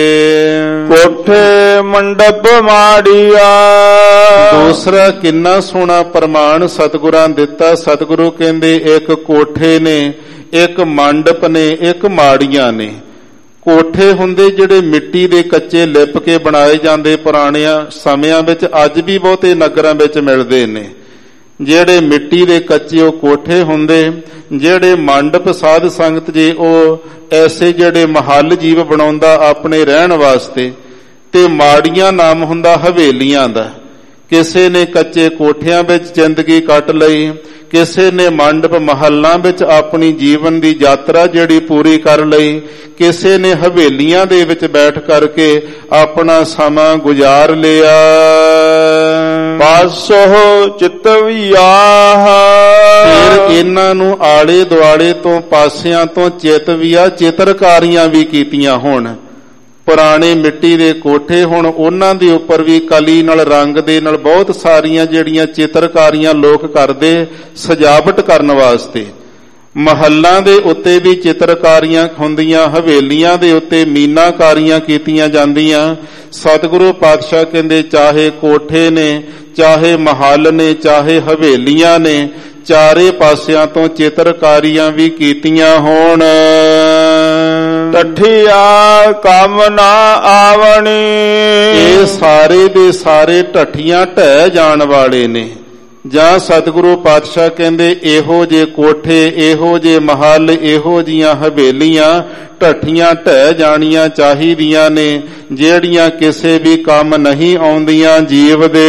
ਕੋਠੇ ਮੰਡਪ ਮਾੜੀਆ, ਦੂਸਰਾ ਕਿੰਨਾ ਸੋਹਣਾ ਪ੍ਰਮਾਣ ਸਤਿਗੁਰਾਂ ਦਿੱਤਾ। ਸਤਿਗੁਰੂ ਕਹਿੰਦੇ ਇੱਕ ਕੋਠੇ ਨੇ, ਇੱਕ ਮੰਡਪ ਨੇ, ਇੱਕ ਮਾੜੀਆਂ ਨੇ। ਕੋਠੇ ਹੁੰਦੇ ਜਿਹੜੇ ਮਿੱਟੀ ਦੇ ਕੱਚੇ ਲਿਪ ਕੇ ਬਣਾਏ ਜਾਂਦੇ ਪੁਰਾਣਿਆਂ ਸਮਿਆਂ ਵਿੱਚ, ਅੱਜ ਵੀ ਬਹੁਤੇ ਨਗਰਾਂ ਵਿੱਚ ਮਿਲਦੇ ਨੇ। ਜਿਹੜੇ ਮਿੱਟੀ ਦੇ ਕੱਚੇ ਉਹ ਕੋਠੇ ਹੁੰਦੇ। ਜਿਹੜੇ ਮੰਡਪ ਸਾਧ ਸੰਗਤ ਜੇ ਉਹ ਐਸੇ ਜਿਹੜੇ ਮਹੱਲ ਜੀਵ ਬਣਾਉਂਦਾ ਆਪਣੇ ਰਹਿਣ ਵਾਸਤੇ, ਤੇ ਮਾੜੀਆਂ ਨਾਮ ਹੁੰਦਾ ਹਵੇਲੀਆਂ ਦਾ। ਕਿਸੇ ਨੇ ਕੱਚੇ ਕੋਠਿਆਂ ਵਿੱਚ ਜ਼ਿੰਦਗੀ ਕੱਟ ਲਈ, ਕਿਸੇ ਨੇ ਮੰਡਪ ਮਹੱਲਾਂ ਵਿੱਚ ਆਪਣੀ ਜੀਵਨ ਦੀ ਯਾਤਰਾ ਜਿਹੜੀ ਪੂਰੀ ਕਰ ਲਈ, ਕਿਸੇ ਨੇ ਹਵੇਲੀਆਂ ਦੇ ਵਿੱਚ ਬੈਠ ਕਰਕੇ ਆਪਣਾ ਸਮਾਂ ਗੁਜ਼ਾਰ ਲਿਆ। ਪਾਸੋ ਚਿਤਵਿਆਹ, ਫਿਰ ਇਹਨਾਂ ਨੂੰ ਆਲੇ ਦੁਆਲੇ ਤੋਂ ਪਾਸਿਆਂ ਤੋਂ ਚਿਤਵਿਆ, ਚਿੱਤਰਕਾਰੀਆਂ ਵੀ ਕੀਤੀਆਂ ਹੋਣ। ਪੁਰਾਣੇ ਮਿੱਟੀ ਦੇ ਕੋਠੇ, ਹੁਣ ਉਹਨਾਂ ਦੇ ਉੱਪਰ ਵੀ ਕਲੀ ਨਾਲ, ਰੰਗ ਦੇ ਨਾਲ ਬਹੁਤ ਸਾਰੀਆਂ ਜਿਹੜੀਆਂ ਚਿੱਤਰਕਾਰੀਆਂ ਲੋਕ ਕਰਦੇ ਸਜਾਵਟ ਕਰਨ ਵਾਸਤੇ। ਮਹੱਲਾਂ ਦੇ ਉੱਤੇ ਵੀ ਚਿੱਤਰਕਾਰੀਆਂ ਹੁੰਦੀਆਂ, ਹਵੇਲੀਆਂ ਦੇ ਉੱਤੇ ਮੀਨਾਕਾਰੀਆਂ ਕੀਤੀਆਂ ਜਾਂਦੀਆਂ। ਸਤਿਗੁਰੂ ਪਾਤਸ਼ਾਹ ਕਹਿੰਦੇ ਚਾਹੇ ਕੋਠੇ ਨੇ, ਚਾਹੇ ਮਹੱਲ ਨੇ, ਚਾਹੇ ਹਵੇਲੀਆਂ ਨੇ, ਚਾਰੇ ਪਾਸਿਆਂ ਤੋਂ ਚਿੱਤਰਕਾਰੀਆਂ ਵੀ ਕੀਤੀਆਂ ਹੋਣ। ਟੱਠੀਆ ਕੰਮ ਨਾ ਆਵਣੀ, ਇਹ ਸਾਰੇ ਦੇ ਸਾਰੇ ਢੱਠੀਆਂ ਢਹਿ ਜਾਣ ਵਾਲੇ ਨੇ। ਜਾਂ ਸਤਿਗੁਰੂ ਪਾਤਸ਼ਾਹ ਕਹਿੰਦੇ ਇਹੋ ਜੇ ਕੋਠੇ, ਇਹੋ ਜੇ ਮਹੱਲ, ਇਹੋ ਜੀਆਂ ਹਵੇਲੀਆਂ ਢੱਠੀਆਂ ਢਹਿ ਜਾਣੀਆਂ ਚਾਹੀਦੀਆਂ ਨੇ, ਜਿਹੜੀਆਂ ਕਿਸੇ ਵੀ ਕੰਮ ਨਹੀਂ ਆਉਂਦੀਆਂ ਜੀਵ ਦੇ।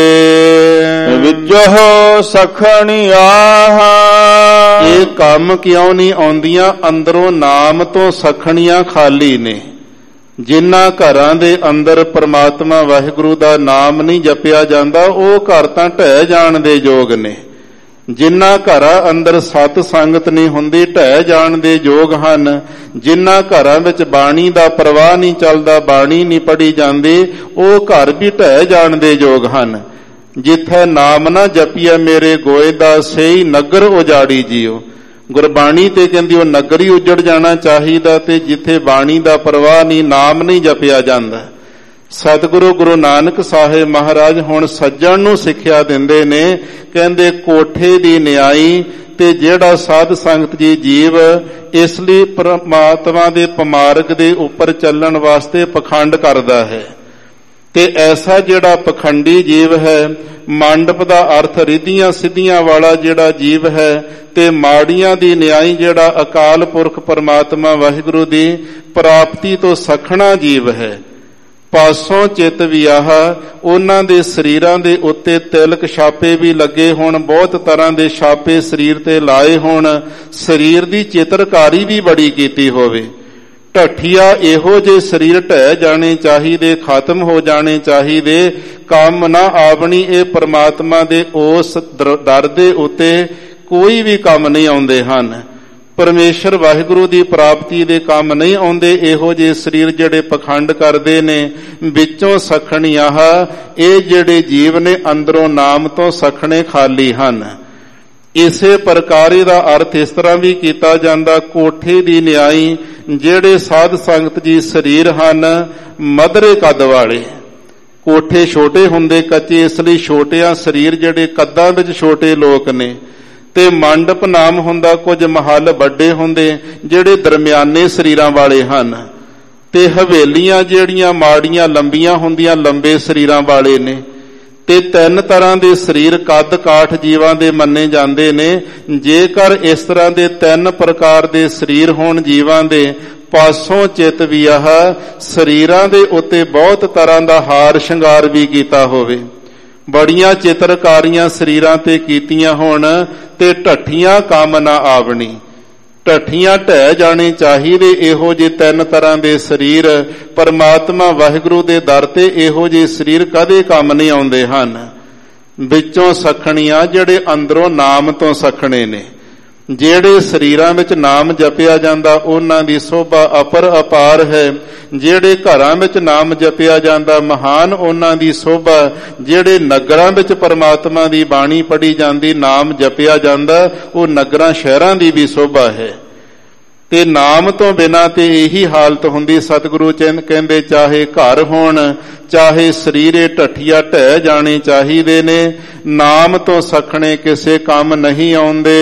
ਵਿੱਚੋ ਸਖਣੀਆਂ, ਇਹ ਕੰਮ ਕਿਉਂ ਨਹੀਂ ਆਉਂਦੀਆਂ? ਅੰਦਰੋਂ ਨਾਮ ਤੋਂ ਸਖਣੀਆਂ ਖਾਲੀ ਨੇ। ਜਿਨ੍ਹਾਂ ਘਰਾਂ ਦੇ ਅੰਦਰ ਪ੍ਰਮਾਤਮਾ ਵਾਹਿਗੁਰੂ ਦਾ ਨਾਮ ਨਹੀਂ ਜਪਿਆ ਜਾਂਦਾ, ਉਹ ਘਰ ਤਾਂ ਢਹਿ ਜਾਣ ਦੇ ਯੋਗ ਨੇ। ਜਿਨ੍ਹਾਂ ਘਰਾਂ ਅੰਦਰ ਸਤ ਸੰਗਤ ਨਹੀਂ ਹੁੰਦੀ, ਢਹਿ ਜਾਣ ਦੇ ਯੋਗ ਹਨ। ਜਿਨ੍ਹਾਂ ਘਰਾਂ ਵਿੱਚ ਬਾਣੀ ਦਾ ਪ੍ਰਵਾਹ ਨਹੀਂ ਚੱਲਦਾ, ਬਾਣੀ ਨਹੀਂ ਪੜ੍ਹੀ ਜਾਂਦੀ, ਉਹ ਘਰ ਵੀ ਢਹਿ ਜਾਣ ਦੇ ਯੋਗ ਹਨ। ਜਿੱਥੇ ਨਾਮ ਨਾ ਜਪੀਐ ਮੇਰੇ ਗੋਏ ਦਾ, ਸਹੀ ਨਗਰ ਉਜਾੜੀ ਜੀਓ। ਗੁਰਬਾਣੀ ਤੇ ਕਹਿੰਦੀ ਉਹ ਨਗਰ ਹੀ ਉੱਜੜ ਜਾਣਾ ਚਾਹੀਦਾ, ਤੇ ਜਿੱਥੇ ਬਾਣੀ ਦਾ ਪ੍ਰਵਾਹ ਨਹੀਂ, ਨਾਮ ਨਹੀਂ ਜਪਿਆ ਜਾਂਦਾ। ਸਤਿਗੁਰੂ ਗੁਰੂ ਨਾਨਕ ਸਾਹਿਬ ਮਹਾਰਾਜ ਹੁਣ ਸੱਜਣ ਨੂੰ ਸਿੱਖਿਆ ਦਿੰਦੇ ਨੇ, ਕਹਿੰਦੇ ਕੋਠੇ ਦੀ ਨਿਆਈ ਤੇ ਜਿਹੜਾ ਸਾਧ ਸੰਗਤ ਜੀ ਜੀਵ ਇਸ ਲਈ ਪਰਮਾਤਮਾ ਦੇ ਪਮਾਰਗ ਦੇ ਉੱਪਰ ਚੱਲਣ ਵਾਸਤੇ ਪਖੰਡ ਕਰਦਾ ਹੈ, ਤੇ ਐਸਾ ਜਿਹੜਾ ਪਖੰਡੀ ਜੀਵ ਹੈ, ਮੰਡਪ ਦਾ ਅਰਥ ਰਿੱਧੀਆਂ ਸਿੱਧੀਆਂ ਵਾਲਾ ਜਿਹੜਾ ਜੀਵ ਹੈ, ਤੇ ਮਾੜੀਆਂ ਦੀ ਨਿਆਈ ਜਿਹੜਾ ਅਕਾਲ ਪੁਰਖ ਪਰਮਾਤਮਾ ਵਾਹਿਗੁਰੂ ਦੀ ਪ੍ਰਾਪਤੀ ਤੋਂ ਸਖਣਾ ਜੀਵ ਹੈ। ਪਾਸੋਂ ਚਿੱਤ ਵਿਆਹ, ਉਹਨਾਂ ਦੇ ਸਰੀਰਾਂ ਦੇ ਉੱਤੇ ਤਿਲਕ ਛਾਪੇ ਵੀ ਲੱਗੇ ਹੋਣ, ਬਹੁਤ ਤਰ੍ਹਾਂ ਦੇ ਛਾਪੇ ਸਰੀਰ ਤੇ ਲਾਏ ਹੋਣ, ਸਰੀਰ ਦੀ ਚਿੱਤਰਕਾਰੀ ਵੀ ਬੜੀ ਕੀਤੀ ਹੋਵੇ। ਢੱਠੀਆ ਇਹੋ ਜਿਹੇ ਸਰੀਰ ਢਹਿ ਜਾਣੇ ਚਾਹੀਦੇ, ਖਤਮ ਹੋ ਜਾਣੇ ਚਾਹੀਦੇ, ਕੰਮ ਨਾ ਆਵਣੀ। ਇਹ ਪਰਮਾਤਮਾ ਦੇ ਉਸ ਦਰ ਦੇ ਉੱਤੇ ਕੋਈ ਵੀ ਕੰਮ ਨਹੀਂ ਆਉਂਦੇ ਹਨ, ਪਰਮੇਸ਼ਰ ਵਾਹਿਗੁਰੂ ਦੀ ਪ੍ਰਾਪਤੀ ਦੇ ਕੰਮ ਨਹੀਂ ਆਉਂਦੇ ਇਹੋ ਜਿਹੇ ਸਰੀਰ ਜਿਹੜੇ ਪਖੰਡ ਕਰਦੇ ਨੇ। ਵਿੱਚੋਂ ਸਖਣੀ ਆਹ, ਇਹ ਜਿਹੜੇ ਜੀਵ ਨੇ ਅੰਦਰੋਂ ਨਾਮ ਤੋਂ ਸਖਣੇ ਖਾਲੀ ਹਨ। ਇਸੇ ਪ੍ਰਕਾਰ ਦਾ ਅਰਥ ਇਸ ਤਰ੍ਹਾਂ ਵੀ ਕੀਤਾ ਜਾਂਦਾ, ਕੋਠੇ ਦੀ ਨਿਆਈ ਜਿਹੜੇ ਸਾਧ ਸੰਗਤ ਜੀ ਸਰੀਰ ਹਨ ਮਧਰੇ ਕੱਦ ਵਾਲੇ, ਕੋਠੇ ਛੋਟੇ ਹੁੰਦੇ ਕੱਚੇ, ਇਸ ਲਈ ਛੋਟਿਆਂ ਸਰੀਰ ਜਿਹੜੇ ਕੱਦਾਂ ਵਿੱਚ ਛੋਟੇ ਲੋਕ ਨੇ, ਤੇ ਮੰਡਪ ਨਾਮ ਹੁੰਦਾ ਕੁਝ ਮਹੱਲ ਵੱਡੇ ਹੁੰਦੇ ਜਿਹੜੇ ਦਰਮਿਆਨੇ ਸਰੀਰਾਂ ਵਾਲੇ ਹਨ, ਤੇ ਹਵੇਲੀਆਂ ਜਿਹੜੀਆਂ ਮਾੜੀਆਂ ਲੰਬੀਆਂ ਹੁੰਦੀਆਂ ਲੰਬੇ ਸਰੀਰਾਂ ਵਾਲੇ ਨੇ। ਤੇ ਤਿੰਨ ਤਰ੍ਹਾਂ ਦੇ ਸਰੀਰ ਕੱਦ ਕਾਠ ਜੀਵਾਂ ਦੇ ਮੰਨੇ ਜਾਂਦੇ ਨੇ। ਜੇਕਰ ਇਸ ਤਰ੍ਹਾਂ ਦੇ ਤਿੰਨ ਪ੍ਰਕਾਰ ਦੇ ਸਰੀਰ ਹੋਣ ਜੀਵਾਂ ਦੇ, ਪਾਸੋਂ ਚਿੱਤ ਵੀ ਆਹ, ਸਰੀਰਾਂ ਦੇ ਉੱਤੇ ਬਹੁਤ ਤਰ੍ਹਾਂ ਦਾ ਹਾਰ ਸ਼ਿੰਗਾਰ ਵੀ ਕੀਤਾ ਹੋਵੇ, ਬੜੀਆਂ ਚਿੱਤਰਕਾਰੀਆਂ ਸਰੀਰਾਂ ਤੇ ਕੀਤੀਆਂ ਹੋਣ, ਤੇ ਢੱਠੀਆਂ ਕੰਮ ਨਾ ਆਵਣੀ, ਢੱਠੀਆਂ ਢਹਿ ਜਾਣੇ ਚਾਹੀਦੇ। ਇਹੋ ਜਿਹੇ ਤਿੰਨ ਤਰ੍ਹਾਂ ਦੇ ਸਰੀਰ ਪਰਮਾਤਮਾ ਵਾਹਿਗੁਰੂ ਦੇ ਦਰ ਤੇ ਇਹੋ ਜਿਹੇ ਸਰੀਰ ਕਦੇ ਕੰਮ ਨਹੀਂ ਆਉਂਦੇ ਹਨ। ਵਿੱਚੋਂ ਸਖਣੀਆਂ ਜਿਹੜੇ ਅੰਦਰੋਂ ਨਾਮ ਤੋਂ ਸਖਣੇ ਨੇ, ਜਿਹੜੇ ਸਰੀਰਾਂ ਵਿੱਚ ਨਾਮ ਜਪਿਆ ਜਾਂਦਾ ਉਹਨਾਂ ਦੀ ਸੋਭਾ ਅਪਰ ਅਪਾਰ ਹੈ। ਜਿਹੜੇ ਘਰਾਂ ਵਿੱਚ ਨਾਮ ਜਪਿਆ ਜਾਂਦਾ ਮਹਾਨ ਉਹਨਾਂ ਦੀ ਸੋਭਾ। ਜਿਹੜੇ ਨਗਰਾਂ ਵਿੱਚ ਪਰਮਾਤਮਾ ਦੀ ਬਾਣੀ ਪੜ੍ਹੀ ਜਾਂਦੀ, ਨਾਮ ਜਪਿਆ ਜਾਂਦਾ, ਉਹ ਨਗਰਾਂ ਸ਼ਹਿਰਾਂ ਦੀ ਵੀ ਸੋਭਾ ਹੈ। ਤੇ ਨਾਮ ਤੋਂ ਬਿਨਾਂ ਤੇ ਇਹੀ ਹਾਲਤ ਹੁੰਦੀ। ਸਤਿਗੁਰੂ ਚਿੰਦ ਕਹਿੰਦੇ ਚਾਹੇ ਘਰ ਹੋਣ ਚਾਹੇ ਸਰੀਰੇ ਢੱਠੀਆ ਢਹਿ ਜਾਣੇ ਚਾਹੀਦੇ ਨੇ, ਨਾਮ ਤੋਂ ਸਖਣੇ ਕਿਸੇ ਕੰਮ ਨਹੀਂ ਆਉਂਦੇ।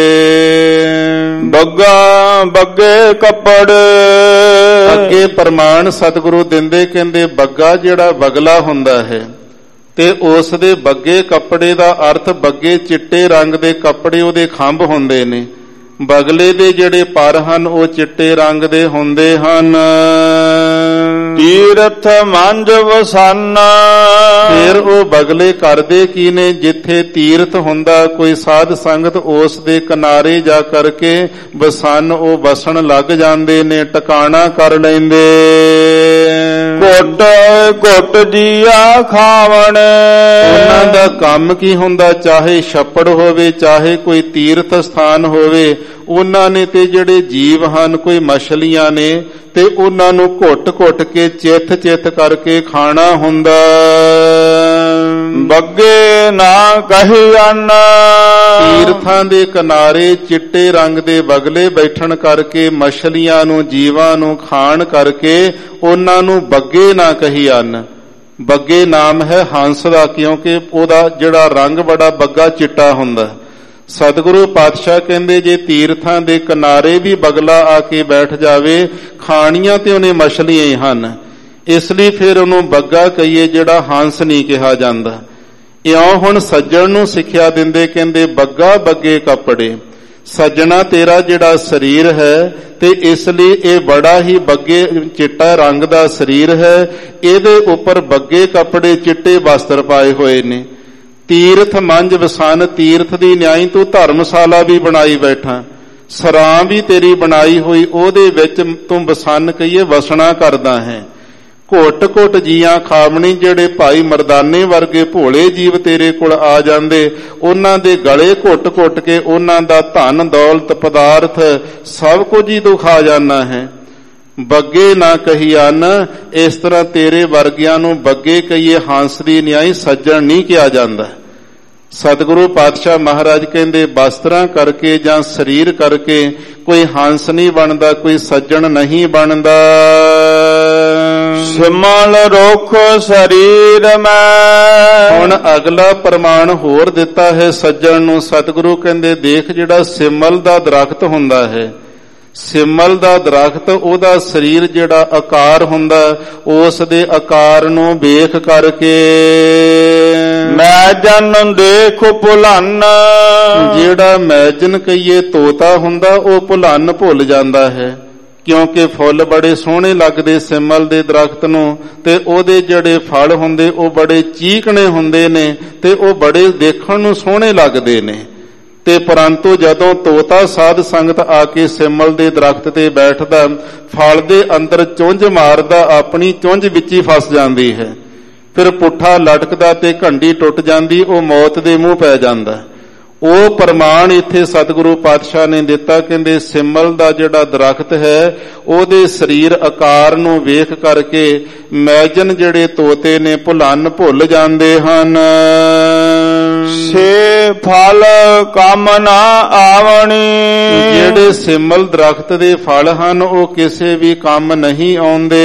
ਬੱਗਾ ਬੱਗੇ ਕੱਪੜ, ਅੱਗੇ ਪ੍ਰਮਾਣ ਸਤਿਗੁਰੂ ਦਿੰਦੇ, ਕਹਿੰਦੇ ਬੱਗਾ ਜਿਹੜਾ ਬਗਲਾ ਹੁੰਦਾ ਹੈ, ਤੇ ਉਸ ਦੇ ਬੱਗੇ ਕੱਪੜੇ ਦਾ ਅਰਥ ਬੱਗੇ ਚਿੱਟੇ ਰੰਗ ਦੇ ਕੱਪੜੇ ਉਹਦੇ ਖੰਭ ਹੁੰਦੇ ਨੇ। ਬਗਲੇ ਦੇ ਜਿਹੜੇ ਪਰ ਹਨ ਉਹ ਚਿੱਟੇ ਰੰਗ ਦੇ ਹੁੰਦੇ ਹਨ। ਤੀਰਥ ਮੰਜ ਵਸਨ, ਫਿਰ ਉਹ ਬਗਲੇ ਕਰਦੇ ਕੀ ਨੇ? ਜਿੱਥੇ ਤੀਰਥ ਹੁੰਦਾ ਕੋਈ ਸਾਧ ਸੰਗਤ, ਉਸ ਦੇ ਕਿਨਾਰੇ ਜਾ ਕਰਕੇ ਵਸਨ ਉਹ ਵਸਣ ਲੱਗ ਜਾਂਦੇ ਨੇ, ਟਿਕਾਣਾ ਕਰ ਲੈਂਦੇ। ਘੁੱਟ ਘੁੱਟ ਜੀਆ ਖਾਵਣ, ਉਹਨਾਂ ਦਾ ਕੰਮ ਕੀ ਹੁੰਦਾ? ਚਾਹੇ ਛੱਪੜ ਹੋਵੇ ਚਾਹੇ ਕੋਈ ਤੀਰਥ ਸਥਾਨ ਹੋਵੇ, ਉਹਨਾਂ ਨੇ ਤੇ ਜਿਹੜੇ ਜੀਵ ਹਨ ਕੋਈ ਮਛਲੀਆਂ ਨੇ, ਤੇ ਉਹਨਾਂ ਨੂੰ ਘੁੱਟ ਘੁੱਟ ਕੇ ਚਿੱਥ ਚਿੱਥ ਕਰਕੇ ਖਾਣਾ ਹੁੰਦਾ। ਬੱਗੇ ਨਾ ਕਹੀ ਅੰਨ, ਤੀਰਥਾਂ ਦੇ ਕਿਨਾਰੇ ਚਿੱਟੇ ਰੰਗ ਦੇ ਬਗਲੇ ਬੈਠਣ ਕਰਕੇ ਮਛਲੀਆਂ ਨੂੰ ਜੀਵਾਂ ਨੂੰ ਖਾਣ ਕਰਕੇ ਉਹਨਾਂ ਨੂੰ ਬੱਗੇ ਨਾ ਕਹੀ ਅੰਨ। ਬੱਗੇ ਨਾਮ ਹੈ ਹੰਸ ਦਾ, ਕਿਉਂਕਿ ਉਹਦਾ ਜਿਹੜਾ ਰੰਗ ਬੜਾ ਬੱਗਾ ਚਿੱਟਾ ਹੁੰਦਾ। ਸਤਿਗੁਰੂ ਪਾਤਸ਼ਾਹ ਕਹਿੰਦੇ ਜੇ ਤੀਰਥਾਂ ਦੇ ਕਿਨਾਰੇ ਵੀ ਬਗਲਾ ਆ ਕੇ ਬੈਠ ਜਾਵੇ, ਖਾਣੀਆਂ ਤੇ ਉਹਨੇ ਮਛਲੀਆਂ ਹੀ ਹਨ, ਇਸ ਲਈ ਫਿਰ ਉਹਨੂੰ ਬੱਗਾ ਕਹੀਏ, ਜਿਹੜਾ ਹੰਸ ਨਹੀਂ ਕਿਹਾ ਜਾਂਦਾ। ਇਉਂ ਹੁਣ ਸੱਜਣ ਨੂੰ ਸਿੱਖਿਆ ਦਿੰਦੇ, ਕਹਿੰਦੇ ਬੱਗਾ ਬੱਗੇ ਕੱਪੜੇ। ਸੱਜਣਾ ਤੇਰਾ ਜਿਹੜਾ ਸਰੀਰ ਹੈ, ਤੇ ਇਸ ਲਈ ਇਹ ਬੜਾ ਹੀ ਬੱਗੇ ਚਿੱਟਾ ਰੰਗ ਦਾ ਸਰੀਰ ਹੈ, ਇਹਦੇ ਉੱਪਰ ਬੱਗੇ ਕੱਪੜੇ ਚਿੱਟੇ ਵਸਤਰ ਪਾਏ ਹੋਏ ਨੇ। ਤੀਰਥ ਮੰਜ ਵਸਨ, ਤੀਰਥ ਦੀ ਨਿਆਈ ਤੂੰ ਧਰਮਸ਼ਾਲਾ ਵੀ ਬਣਾਈ ਬੈਠਾ, ਸਰਾਂ ਵੀ ਤੇਰੀ ਬਣਾਈ ਹੋਈ, ਉਹਦੇ ਵਿੱਚ ਤੂੰ ਵਸਨ ਕਹੀਏ ਵਸਣਾ ਕਰਦਾ ਹੈ। ਘੁੱਟ ਘੁੱਟ ਜੀਆਂ ਖਾਵਣੀ, ਜਿਹੜੇ ਭਾਈ ਮਰਦਾਨੇ ਵਰਗੇ ਭੋਲੇ ਜੀਵ ਤੇਰੇ ਕੋਲ ਆ ਜਾਂਦੇ, ਉਹਨਾਂ ਦੇ ਗਲੇ ਘੁੱਟ ਘੁੱਟ ਕੇ ਉਹਨਾਂ ਦਾ ਧਨ ਦੌਲਤ ਪਦਾਰਥ ਸਭ ਕੁਝ ਹੀ ਤੂੰ ਖਾ ਜਾਣਾ ਹੈ। ਬੱਗੇ ਨਾ ਕਹੀ ਅੰਨ, ਇਸ ਤਰ੍ਹਾਂ ਤੇਰੇ ਵਰਗਿਆਂ ਨੂੰ ਬੱਗੇ ਕਹੀਏ, ਹੰਸ ਦੀ ਨਿਆਈ ਸੱਜਣ ਨਹੀਂ ਕਿਹਾ ਜਾਂਦਾ। ਸਤਿਗੁਰੂ ਪਾਤਸ਼ਾਹ ਮਹਾਰਾਜ ਕਹਿੰਦੇ ਬਸਤਰਾਂ ਕਰਕੇ ਜਾਂ ਸਰੀਰ ਕਰਕੇ ਕੋਈ ਹੰਸ ਨਹੀਂ ਬਣਦਾ, ਕੋਈ ਸੱਜਣ ਨਹੀਂ ਬਣਦਾ। ਸਿਮਲ ਰੁਖ ਸਰੀਰ ਮੈਂ। ਹੁਣ ਅਗਲਾ ਪ੍ਰਮਾਣ ਹੋਰ ਦਿੱਤਾ ਹੈ ਸੱਜਣ ਨੂੰ। ਸਤਿਗੁਰੂ ਕਹਿੰਦੇ ਦੇਖ, ਜਿਹੜਾ ਸਿਮਲ ਦਾ ਦਰਖਤ ਹੁੰਦਾ ਹੈ, ਸਿਮਲ ਦਾ ਦਰਖਤ, ਉਹਦਾ ਸਰੀਰ ਜਿਹੜਾ ਆਕਾਰ ਹੁੰਦਾ, ਉਸ ਦੇ ਆਕਾਰ ਨੂੰ ਵੇਖ ਕਰਕੇ ਮੈਂ ਜਨ ਦੇਖ ਭੁਲਨ। ਜਿਹੜਾ ਮੈਜਨ ਕਹੀਏ ਤੋਤਾ ਹੁੰਦਾ, ਉਹ ਭੁਲਨ ਭੁੱਲ ਜਾਂਦਾ ਹੈ, ਕਿਉਂਕਿ ਫੁੱਲ ਬੜੇ ਸੋਹਣੇ ਲੱਗਦੇ ਸਿਮਲ ਦੇ ਦਰਖਤ ਨੂੰ, ਤੇ ਉਹਦੇ ਜਿਹੜੇ ਫਲ ਹੁੰਦੇ ਉਹ ਬੜੇ ਚੀਕਣੇ ਹੁੰਦੇ ਨੇ, ਤੇ ਉਹ ਬੜੇ ਦੇਖਣ ਨੂੰ ਸੋਹਣੇ ਲੱਗਦੇ ਨੇ। ਤੇ ਪਰੰਤੂ ਜਦੋਂ ਤੋਤਾ ਸਾਧ ਸੰਗਤ ਆ ਕੇ ਸਿਮਲ ਦੇ ਦਰਖਤ ਤੇ ਬੈਠਦਾ, ਫਲ ਦੇ ਅੰਦਰ ਚੁੰਝ ਮਾਰਦਾ, ਆਪਣੀ ਚੁੰਝ ਵਿੱਚ ਹੀ ਫਸ ਜਾਂਦੀ ਹੈ, ਫਿਰ ਪੁੱਠਾ ਲਟਕਦਾ ਤੇ ਘੰਡੀ ਟੁੱਟ ਜਾਂਦੀ, ਉਹ ਮੌਤ ਦੇ ਮੂੰਹ ਪੈ ਜਾਂਦਾ। ਉਹ ਪ੍ਰਮਾਣ ਇੱਥੇ ਸਤਿਗੁਰੂ ਪਾਤਸ਼ਾਹ ਨੇ ਦਿੱਤਾ। ਕਹਿੰਦੇ ਸਿਮਲ ਦਾ ਜਿਹੜਾ ਦਰਖਤ ਹੈ, ਉਹਦੇ ਸਰੀਰ ਆਕਾਰ ਨੂੰ ਵੇਖ ਕਰਕੇ ਮੈਜਨ ਜਿਹੜੇ ਤੋਤੇ ਨੇ ਭੁਲਨ ਭੁੱਲ ਜਾਂਦੇ ਹਨ। ਸੇ ਫਲ ਕੰਮ ਨਾ ਆਵਣੀ। ਜਿਹੜੇ ਸਿਮਲ ਦਰਖਤ ਦੇ ਫਲ ਹਨ, ਉਹ ਕਿਸੇ ਵੀ ਕੰਮ ਨਹੀਂ ਆਉਂਦੇ।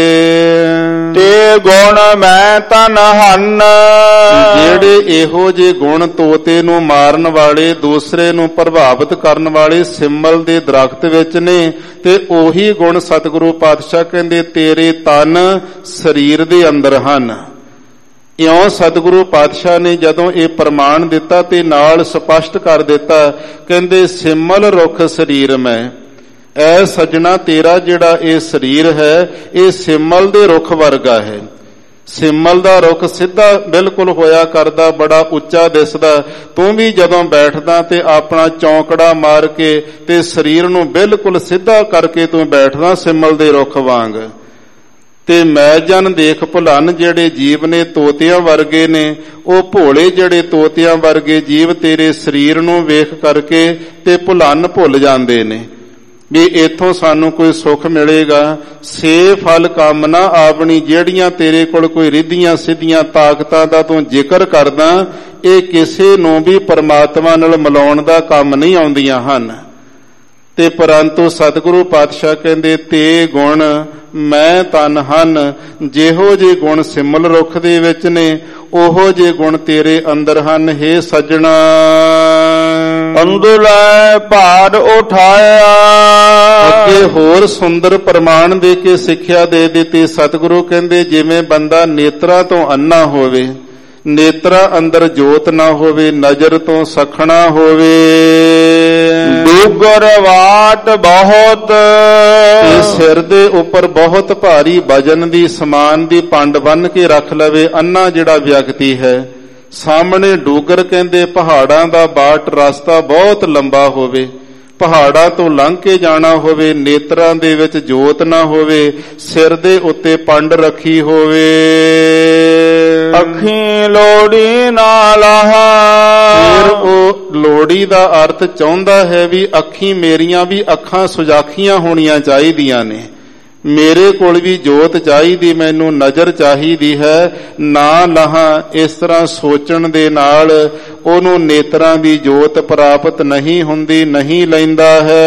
ਤੇ ਗੁਣ ਮੈਂ ਤਨ ਹਨ। ਜਿਹੜੇ ਇਹੋ ਜਿਹੇ ਗੁਣ ਤੋਤੇ ਨੂੰ ਮਾਰਨ ਵਾਲੇ, ਦੂਸਰੇ ਨੂੰ ਪ੍ਰਭਾਵਿਤ ਕਰਨ ਵਾਲੇ ਸਿਮਲ ਦੇ ਦਰਖਤ ਵਿੱਚ ਨੇ, ਤੇ ਉਹੀ ਗੁਣ ਸਤਿਗੁਰੂ ਪਾਤਸ਼ਾਹ ਕਹਿੰਦੇ ਤੇਰੇ ਤਨ ਸਰੀਰ ਦੇ ਅੰਦਰ ਹਨ। ਇਉਂ ਸਤਿਗੁਰੂ ਪਾਤਸ਼ਾਹ ਨੇ ਜਦੋਂ ਇਹ ਪ੍ਰਮਾਣ ਦਿੱਤਾ ਤੇ ਨਾਲ ਸਪਸ਼ਟ ਕਰ ਦਿੱਤਾ, ਕਹਿੰਦੇ ਸਿਮਲ ਰੁਖ ਸਰੀਰ ਮੈਂ। ਐ ਸੱਜਣਾ, ਤੇਰਾ ਜਿਹੜਾ ਇਹ ਸਰੀਰ ਹੈ, ਇਹ ਸਿਮਲ ਦੇ ਰੁੱਖ ਵਰਗਾ ਹੈ। ਸਿਮਲ ਦਾ ਰੁੱਖ ਸਿੱਧਾ ਬਿਲਕੁਲ ਹੋਇਆ ਕਰਦਾ, ਬੜਾ ਉੱਚਾ ਦਿਸਦਾ। ਤੂੰ ਵੀ ਜਦੋਂ ਬੈਠਦਾ ਤੇ ਆਪਣਾ ਚੌਂਕੜਾ ਮਾਰ ਕੇ ਤੇ ਸਰੀਰ ਨੂੰ ਬਿਲਕੁਲ ਸਿੱਧਾ ਕਰਕੇ ਤੂੰ ਬੈਠਦਾ ਸਿਮਲ ਦੇ ਰੁੱਖ ਵਾਂਗ। ਤੇ ਮੈਂ ਜਨ ਦੇਖ ਭੁਲਨ, ਜਿਹੜੇ ਜੀਵ ਨੇ ਤੋਤਿਆਂ ਵਰਗੇ ਨੇ, ਉਹ ਭੋਲੇ ਜਿਹੜੇ ਤੋਤਿਆਂ ਵਰਗੇ ਜੀਵ ਤੇਰੇ ਸਰੀਰ ਨੂੰ ਵੇਖ ਕਰਕੇ ਤੇ ਭੁਲਨ ਭੁੱਲ ਜਾਂਦੇ ਨੇ ਵੀ ਇੱਥੋਂ ਸਾਨੂੰ ਕੋਈ ਸੁੱਖ ਮਿਲੇਗਾ। ਸੇ ਫਲ ਕੰਮ ਨਾ ਆਵਣੀ, ਜਿਹੜੀਆਂ ਤੇਰੇ ਕੋਲ ਕੋਈ ਰਿੱਧੀਆਂ ਸਿੱਧੀਆਂ ਤਾਕਤਾਂ ਦਾ ਤੂੰ ਜ਼ਿਕਰ ਕਰਦਾ, ਇਹ ਕਿਸੇ ਨੂੰ ਵੀ ਪਰਮਾਤਮਾ ਨਾਲ ਮਿਲਾਉਣ ਦਾ ਕੰਮ ਨਹੀਂ ਆਉਂਦੀਆਂ ਹਨ। ਤੇ ਪਰੰਤੂ ਸਤਿਗੁਰੂ ਪਾਤਸ਼ਾਹ ਕਹਿੰਦੇ ਤੇ ਗੁਣ ਮੈਂ ਤਨ ਹਨ। ਜਿਹੋ ਜੇ ਗੁਣ ਸਿਮਲ ਰੁੱਖ ਦੇ ਵਿੱਚ ਨੇ, ਉਹੋ ਜੇ ਗੁਣ ਤੇਰੇ ਅੰਦਰ ਹਨ। ਹੇ ਸੱਜਣਾ, ਅੰਦੁਲੇ ਭਾਰ ਉਠਾਇਆ। ਅੱਗੇ ਹੋਰ ਸੁੰਦਰ ਪ੍ਰਮਾਣ ਦੇ ਕੇ ਸਿੱਖਿਆ ਦੇ ਦਿੱਤੀ। ਸਤਿਗੁਰੂ ਕਹਿੰਦੇ ਜਿਵੇਂ ਬੰਦਾ ਨੇਤਰਾਂ ਤੋਂ ਅੰਨਾ ਹੋਵੇ, ਨੇਤਰਾਂ ਅੰਦਰ ਜੋਤ ਨਾ ਹੋਵੇ, ਨਜ਼ਰ ਤੋਂ ਸਖਣਾ ਹੋਵੇ, ਡੂਗਰ ਵਾਟ ਬਹੁਤ, ਇਹ ਸਿਰ ਦੇ ਉੱਪਰ ਬਹੁਤ ਭਾਰੀ ਵਜਨ ਦੀ ਸਮਾਨ ਦੀ ਪੰਡ ਬੰਨ ਕੇ ਰੱਖ ਲਵੇ ਅੰਨਾ ਜਿਹੜਾ ਵਿਅਕਤੀ ਹੈ। ਸਾਹਮਣੇ ਡੂਗਰ ਕਹਿੰਦੇ ਪਹਾੜਾਂ ਦਾ ਬਾਟ ਰਸਤਾ ਬਹੁਤ ਲੰਬਾ ਹੋਵੇ, ਪਹਾੜਾਂ ਤੋਂ ਲੰਘ ਕੇ ਜਾਣਾ ਹੋਵੇ, ਨੇਤਰਾਂ ਦੇ ਵਿੱਚ ਜੋਤ ਨਾ ਹੋਵੇ, ਸਿਰ ਦੇ ਉੱਤੇ ਪੰਡ ਰੱਖੀ ਹੋਵੇ, ਅੱਖੀਂ ਲੋੜੀ ਨਾ ਲਾਹਾ। ਫਿਰ ਉਹ ਲੋੜੀ ਦਾ ਅਰਥ ਚਾਹੁੰਦਾ ਹੈ ਵੀ ਅੱਖੀਂ ਮੇਰੀਆਂ ਵੀ ਅੱਖਾਂ ਸੁਜਾਖੀਆਂ ਹੋਣੀਆਂ ਚਾਹੀਦੀਆਂ ਨੇ, ਮੇਰੇ ਕੋਲ ਵੀ ਜੋਤ ਚਾਹੀਦੀ, ਮੈਨੂੰ ਨਜ਼ਰ ਚਾਹੀਦੀ ਹੈ, ਨਾ ਲਹਾਂ। ਇਸ ਤਰ੍ਹਾਂ ਸੋਚਣ ਦੇ ਨਾਲ ਉਹਨੂੰ ਨੇਤਰਾਂ ਦੀ ਜੋਤ ਪ੍ਰਾਪਤ ਨਹੀਂ ਹੁੰਦੀ, ਨਹੀਂ ਲੈਂਦਾ ਹੈ।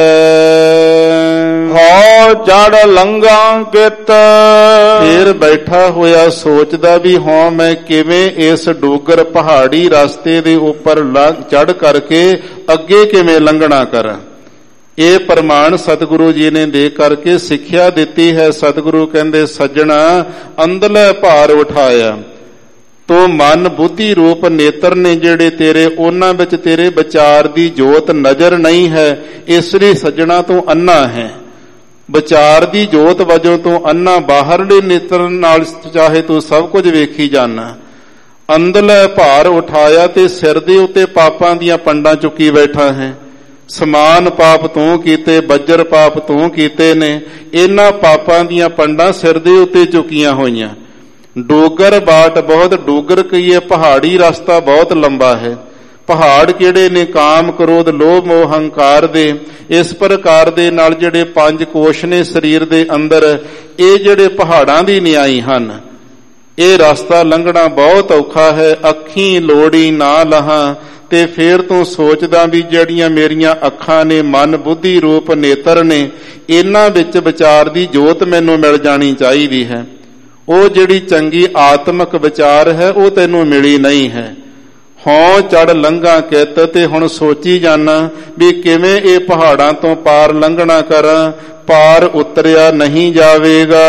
ਹੋ ਜੜ ਲੰਘਾਂ ਕਿਤ, ਫੇਰ ਬੈਠਾ ਹੋਇਆ ਸੋਚਦਾ ਵੀ ਹਾਂ ਮੈਂ ਕਿਵੇਂ ਇਸ ਡੂਗਰ ਪਹਾੜੀ ਰਸਤੇ ਦੇ ਉੱਪਰ ਚੜ ਕਰਕੇ ਅੱਗੇ ਕਿਵੇਂ ਲੰਘਣਾ ਕਰਾਂ। ਇਹ ਪ੍ਰਮਾਣ ਸਤਿਗੁਰੂ ਜੀ ਨੇ ਦੇ ਕਰਕੇ ਸਿੱਖਿਆ ਦਿੱਤੀ ਹੈ। ਸਤਿਗੁਰੂ ਕਹਿੰਦੇ ਸੱਜਣਾ, ਅੰਦਰਲੇ ਭਾਰ ਉਠਾਇਆ ਤੋ ਮਨ ਬੁੱਧੀ ਰੂਪ ਨੇਤਰ ਨੇ ਜਿਹੜੇ ਤੇਰੇ, ਉਹਨਾਂ ਵਿੱਚ ਤੇਰੇ ਵਿਚਾਰ ਦੀ ਜੋਤ ਨਜ਼ਰ ਨਹੀਂ ਹੈ, ਇਸ ਲਈ ਸੱਜਣਾ ਤੂੰ ਅੰਨਾ ਹੈ। ਵਿਚਾਰ ਦੀ ਜੋਤ ਵਜੋਂ ਤੂੰ ਅੰਨਾ, ਬਾਹਰਲੇ ਨੇਤਰ ਨਾਲ ਚਾਹੇ ਤੂੰ ਸਭ ਕੁਝ ਵੇਖੀ ਜਾਣਾ। ਅੰਦਰਲੇ ਭਾਰ ਉਠਾਇਆ ਤੇ ਸਿਰ ਦੇ ਉੱਤੇ ਪਾਪਾਂ ਦੀਆਂ ਪੰਡਾਂ ਚੁੱਕੀ ਬੈਠਾ ਹੈ। ਸਮਾਨ ਪਾਪ ਤੂੰ ਕੀਤੇ, ਬੱਜਰ ਪਾਪ ਤੂੰ ਕੀਤੇ ਨੇ, ਇਹਨਾਂ ਪਾਪਾਂ ਦੀਆਂ ਪੰਡਾਂ ਸਿਰ ਦੇ ਉੱਤੇ ਚੁੱਕੀਆਂ ਹੋਈਆਂ। ਡੂਗਰ ਬਾਟ ਬਹੁਤ, ਡੂਗਰ ਕਹੀਏ ਪਹਾੜੀ ਰਸਤਾ ਬਹੁਤ ਲੰਬਾ ਹੈ। ਪਹਾੜ ਕਿਹੜੇ ਨੇ? ਕਾਮ, ਕ੍ਰੋਧ, ਲੋਭ, ਮੋਹ, ਹੰਕਾਰ ਦੇ। ਇਸ ਪ੍ਰਕਾਰ ਦੇ ਨਾਲ ਜਿਹੜੇ ਪੰਜ ਕੋਸ਼ ਨੇ ਸਰੀਰ ਦੇ ਅੰਦਰ, ਇਹ ਜਿਹੜੇ ਪਹਾੜਾਂ ਦੀ ਨਿਆਈ ਹਨ। ਇਹ ਰਸਤਾ ਲੰਘਣਾ ਬਹੁਤ ਔਖਾ ਹੈ। ਅੱਖੀਂ ਲੋੜੀ ਨਾ ਲਹਾਂ, ਤੇ ਫੇਰ ਤੂੰ ਸੋਚਦਾ ਵੀ ਜਿਹੜੀਆਂ ਮੇਰੀਆਂ ਅੱਖਾਂ ਨੇ, ਮਨ ਬੁੱਧੀ ਰੂਪ ਨੇਤਰ ਨੇ, ਇਹਨਾਂ ਵਿੱਚ ਵਿਚਾਰ ਦੀ ਜੋਤ ਮੈਨੂੰ ਮਿਲ ਜਾਣੀ ਚਾਹੀਦੀ ਹੈ। ਉਹ ਜਿਹੜੀ ਚੰਗੀ ਆਤਮਿਕ ਵਿਚਾਰ ਹੈ ਉਹ ਤੈਨੂੰ ਮਿਲੀ ਨਹੀਂ ਹੈ। ਹਉ ਚੜ ਲੰਘਾਂ ਕਿਤ, ਤੇ ਹੁਣ ਸੋਚੀ ਜਾਣਾ ਵੀ ਕਿਵੇਂ ਇਹ ਪਹਾੜਾਂ ਤੋਂ ਪਾਰ ਲੰਘਣਾ ਕਰਾਂ, ਪਾਰ ਉਤਰਿਆ ਨਹੀਂ ਜਾਵੇਗਾ।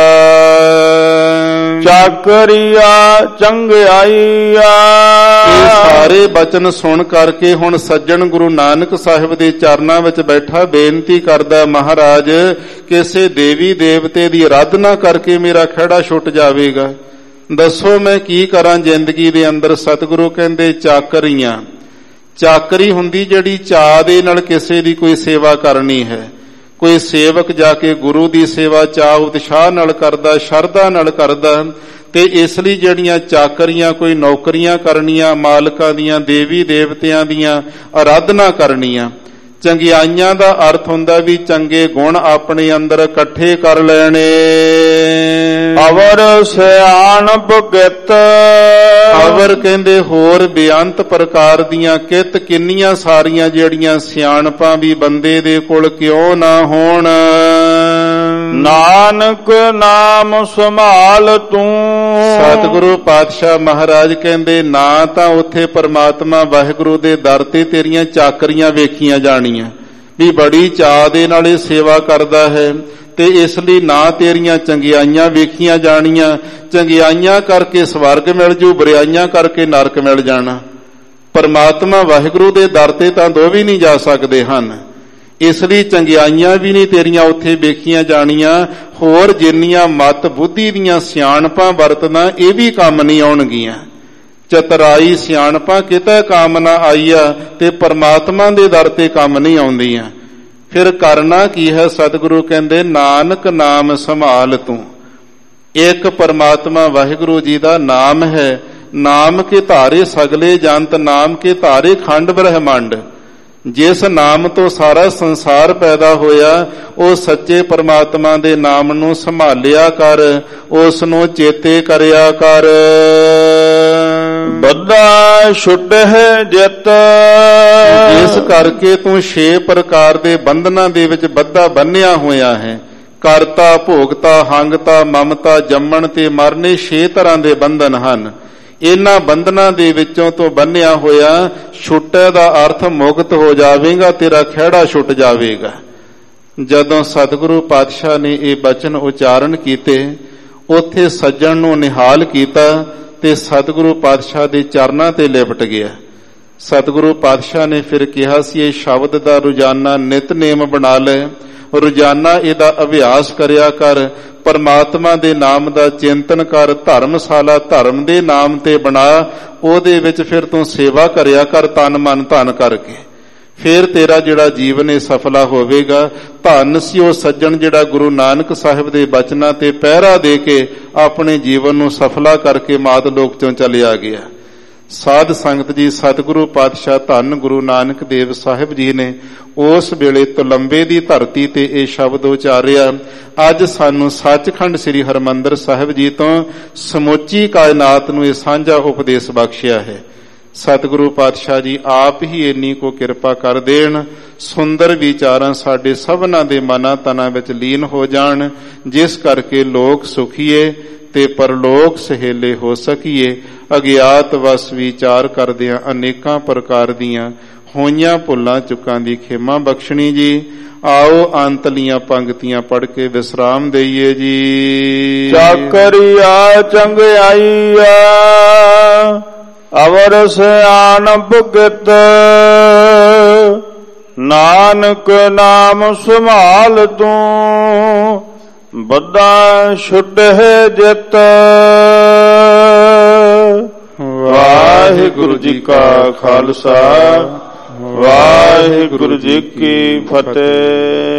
ਚਾਕਰੀਆ ਚੰਗਿਆਈਆ। ਇਹ ਸਾਰੇ ਬਚਨ ਸੁਣ ਕਰਕੇ ਹੁਣ ਸੱਜਣ ਗੁਰੂ ਨਾਨਕ ਸਾਹਿਬ ਦੇ ਚਰਨਾਂ ਵਿੱਚ ਬੈਠਾ ਬੇਨਤੀ ਕਰਦਾ, ਮਹਾਰਾਜ ਕਿਸੇ ਦੇਵੀ ਦੇਵਤੇ ਦੀ ਆਰਾਧਨਾ ਕਰਕੇ ਮੇਰਾ ਖਹਿੜਾ ਛੁੱਟ ਜਾਵੇਗਾ, ਦੱਸੋ ਮੈਂ ਕੀ ਕਰਾਂ ਜ਼ਿੰਦਗੀ ਦੇ ਅੰਦਰ। ਸਤਿਗੁਰੂ ਕਹਿੰਦੇ ਚਾਕਰੀਆਂ, ਚਾਕਰੀ ਹੁੰਦੀ ਜਿਹੜੀ ਚਾਅ ਦੇ ਨਾਲ ਕਿਸੇ ਦੀ ਕੋਈ ਸੇਵਾ ਕਰਨੀ ਹੈ। ਕੋਈ ਸੇਵਕ ਜਾ ਕੇ ਗੁਰੂ ਦੀ ਸੇਵਾ ਚਾਅ ਉਤਸ਼ਾਹ ਨਾਲ ਕਰਦਾ, ਸ਼ਰਧਾ ਨਾਲ ਕਰਦਾ, ਤੇ ਇਸ ਲਈ ਜਿਹੜੀਆਂ ਚਾਕਰੀਆਂ ਕੋਈ ਨੌਕਰੀਆਂ ਕਰਨੀਆਂ, ਮਾਲਕਾਂ ਦੀਆਂ, ਦੇਵੀ ਦੇਵਤਿਆਂ ਦੀਆਂ ਆਰਾਧਨਾ ਕਰਨੀਆਂ। ਚੰਗਿਆਈਆਂ ਦਾ ਅਰਥ ਹੁੰਦਾ ਵੀ ਚੰਗੇ ਗੁਣ ਆਪਣੇ ਅੰਦਰ ਇਕੱਠੇ ਕਰ ਲੈਣੇ। ਅਵਰ ਸਿਆਣਪ ਕਿਤ, ਅਵਰ ਕਹਿੰਦੇ ਹੋਰ ਬੇਅੰਤ ਪ੍ਰਕਾਰ ਦੀਆਂ ਕਿਤ, ਕਿੰਨੀਆਂ ਸਾਰੀਆਂ ਜਿਹੜੀਆਂ ਸਿਆਣਪਾਂ ਵੀ ਬੰਦੇ ਦੇ ਕੋਲ ਕਿਉਂ ਨਾ ਹੋਣ। ਨਾਨਕ ਨਾਮ ਸੰਭਾਲ ਤੂੰ। ਸਤਿਗੁਰੂ ਪਾਤਸ਼ਾਹ ਮਹਾਰਾਜ ਕਹਿੰਦੇ ਨਾ ਤਾਂ ਉੱਥੇ ਪਰਮਾਤਮਾ ਵਾਹਿਗੁਰੂ ਦੇ ਦਰ ਤੇ ਤੇਰੀਆਂ ਚਾਕਰੀਆਂ ਵੇਖੀਆਂ ਜਾਣੀਆਂ ਵੀ ਬੜੀ ਚਾਅ ਦੇ ਨਾਲ ਇਹ ਸੇਵਾ ਕਰਦਾ ਹੈ, ਤੇ ਇਸ ਲਈ ਨਾ ਤੇਰੀਆਂ ਚੰਗਿਆਈਆਂ ਵੇਖੀਆਂ ਜਾਣੀਆਂ। ਚੰਗਿਆਈਆਂ ਕਰਕੇ ਸਵਰਗ ਮਿਲ ਜੂ, ਬੁਰਾਈਆਂ ਕਰਕੇ ਨਰਕ ਮਿਲ ਜਾਣਾ। ਪਰਮਾਤਮਾ ਵਾਹਿਗੁਰੂ ਦੇ ਦਰ ਤੇ ਤਾਂ ਦੋ ਵੀ ਨਹੀਂ ਜਾ ਸਕਦੇ ਹਨ, ਇਸ ਲਈ ਚੰਗਿਆਈਆਂ ਵੀ ਨਹੀਂ ਤੇਰੀਆਂ ਉੱਥੇ ਵੇਖੀਆਂ ਜਾਣੀਆਂ। ਹੋਰ ਜਿੰਨੀਆਂ ਮਤ ਬੁੱਧੀ ਦੀਆਂ ਸਿਆਣਪਾਂ ਵਰਤਣਾ ਇਹ ਵੀ ਕੰਮ ਨਹੀਂ ਆਉਣਗੀਆਂ। ਚਤਰਾਈ ਸਿਆਣਪਾਂ ਕਿਤੇ ਕੰਮ ਨਾ ਆਈਆ, ਤੇ ਪਰਮਾਤਮਾ ਦੇ ਦਰ ਤੇ ਕੰਮ ਨਹੀਂ ਆਉਂਦੀਆਂ। ਫਿਰ ਕਰਨਾ ਕੀ ਹੈ? ਸਤਿਗੁਰੂ ਕਹਿੰਦੇ ਨਾਨਕ ਨਾਮ ਸੰਭਾਲ ਤੂੰ। ਇੱਕ ਪਰਮਾਤਮਾ ਵਾਹਿਗੁਰੂ ਜੀ ਦਾ ਨਾਮ ਹੈ। ਨਾਮ ਕੇ ਧਾਰੇ ਸਗਲੇ ਜੰਤ, ਨਾਮ ਕੇ ਧਾਰੇ ਖੰਡ ਬ੍ਰਹਮੰਡ। ਜਿਸ ਨਾਮ ਤੋਂ ਸਾਰਾ ਸੰਸਾਰ ਪੈਦਾ ਹੋਇਆ, ਉਹ ਸੱਚੇ ਪਰਮਾਤਮਾ ਦੇ ਨਾਮ ਨੂੰ ਸੰਭਾਲਿਆ ਕਰ, ਉਸ ਨੂੰ ਚੇਤੇ ਕਰਿਆ ਕਰ। ਬੱਧਾ ਛੁਟਹਿ ਜਿਤ, ਇਸ ਕਰਕੇ ਤੂੰ ਛੇ ਪ੍ਰਕਾਰ ਦੇ ਬੰਧਨਾਂ ਦੇ ਵਿੱਚ ਬੱਧਾ ਬੰਨਿਆ ਹੋਇਆ ਹੈ। ਕਰਤਾ, ਭੋਗਤਾ, ਹੰਗਤਾ, ਮਮਤਾ, ਜੰਮਣ ਤੇ ਮਰਨੇ, ਛੇ ਤਰ੍ਹਾਂ ਦੇ ਬੰਧਨ ਹਨ। ਇਹਨਾਂ ਬੰਧਨਾਂ ਦੇ ਵਿੱਚੋਂ ਤੋਂ ਬੰਨਿਆ ਹੋਇਆ ਛੁੱਟੇ ਦਾ ਅਰਥ ਮੁਕਤ ਹੋ ਜਾਵੇਗਾ, ਤੇਰਾ ਖਹਿੜਾ ਛੁੱਟ ਜਾਵੇਗਾ। ਜਦੋਂ ਸਤਿਗੁਰੂ ਪਾਤਸ਼ਾਹ ਨੇ ਇਹ ਬਚਨ ਉਚਾਰਨ ਕੀਤੇ, ਉੱਥੇ ਸੱਜਣ ਨੂੰ ਨਿਹਾਲ ਕੀਤਾ ਤੇ ਸਤਿਗੁਰੂ ਪਾਤਸ਼ਾਹ ਦੇ ਚਰਨਾਂ ਤੇ ਲਿਪਟ ਗਿਆ। ਸਤਿਗੁਰੂ ਪਾਤਸ਼ਾਹ ਨੇ ਫਿਰ ਕਿਹਾ ਸੀ ਇਹ ਸ਼ਬਦ ਦਾ ਰੋਜ਼ਾਨਾ ਨਿਤਨੇਮ ਬਣਾ ਲੈ, ਰੋਜ਼ਾਨਾ ਇਹਦਾ ਅਭਿਆਸ ਕਰਿਆ ਕਰ, ਪਰਮਾਤਮਾ ਦੇ ਨਾਮ ਦਾ ਚਿੰਤਨ ਕਰ, ਧਰਮਸ਼ਾਲਾ ਧਰਮ ਦੇ ਨਾਮ ਤੇ ਬਣਾ, ਉਹਦੇ ਵਿੱਚ ਫਿਰ ਤੂੰ ਸੇਵਾ ਕਰਿਆ ਕਰ ਤਨ ਮਨ ਧਨ ਕਰਕੇ। ਫਿਰ ਤੇਰਾ ਜਿਹੜਾ ਜੀਵਨ ਇਹ ਸਫਲਾ ਹੋਵੇਗਾ। ਧੰਨ ਸੀ ਉਹ ਸੱਜਣ ਜਿਹੜਾ ਗੁਰੂ ਨਾਨਕ ਸਾਹਿਬ ਦੇ ਬਚਨਾਂ ਤੇ ਪਹਿਰਾ ਦੇ ਕੇ ਆਪਣੇ ਜੀਵਨ ਨੂੰ ਸਫਲਾ ਕਰਕੇ ਮਾਤ ਲੋਕ ਚੋਂ ਚਲਿਆ ਗਿਆ। ਸਾਧ ਸੰਗਤ ਜੀ, ਸਤਿਗੁਰੂ ਪਾਤਸ਼ਾਹ ਧੰਨ ਗੁਰੂ ਨਾਨਕ ਦੇਵ ਸਾਹਿਬ ਜੀ ਨੇ ਉਸ ਵੇਲੇ ਤੁਲੰਬੇ ਦੀ ਧਰਤੀ ਤੇ ਇਹ ਸ਼ਬਦ ਉਚਾਰਿਆ। ਅੱਜ ਸਾਨੂੰ ਸੱਚਖੰਡ ਸ੍ਰੀ ਹਰਿਮੰਦਰ ਸਾਹਿਬ ਜੀ ਤੋਂ ਸਮੁੱਚੀ ਕਾਇਨਾਤ ਨੂੰ ਇਹ ਸਾਂਝਾ ਉਪਦੇਸ਼ ਬਖਸ਼ਿਆ ਹੈ। ਸਤਿਗੁਰੂ ਪਾਤਸ਼ਾਹ ਜੀ ਆਪ ਹੀ ਇੰਨੀ ਕੋ ਕਿਰਪਾ ਕਰ ਦੇਣ, ਸੁੰਦਰ ਵਿਚਾਰਾਂ ਸਾਡੇ ਸਭਨਾਂ ਦੇ ਮਨਾਂ ਤਨਾਂ ਵਿੱਚ ਲੀਨ ਹੋ ਜਾਣ, ਜਿਸ ਕਰਕੇ ਲੋਕ ਸੁਖੀਏ ਤੇ ਪਰਲੋਕ ਸਹੇਲੇ ਹੋ ਸਕੀਏ। ਅਗਿਆਤ ਵਸ ਵਿਚਾਰ ਕਰਦਿਆਂ ਅਨੇਕਾਂ ਪ੍ਰਕਾਰ ਦੀਆਂ ਹੋਈਆਂ ਭੁੱਲਾਂ ਚੁੱਕਾਂ ਦੀ ਖੇਮਾ ਬਖਸ਼ਣੀ ਜੀ। ਆਓ ਅੰਤਲੀਆਂ ਪੰਕਤੀਆਂ ਪੜ੍ਹ ਕੇ ਵਿਸਰਾਮ ਦਈਏ ਜੀ। ਚਾਕਰੀਆ ਚੰਗਿਆਈਆ ਅਵਰ ਸਿਆਣਪ ਕਿਤ, ਨਾਨਕ ਨਾਮ ਸੰਭਾਲ ਤੂੰ, ਬੱਧਾ ਛੁਟਹਿ ਜਿਤ। ਵਾਹਿਗੁਰੂ ਜੀ ਕਾ ਖਾਲਸਾ, ਵਾਹਿਗੁਰੂ ਜੀ ਕੀ ਫਤਿਹ।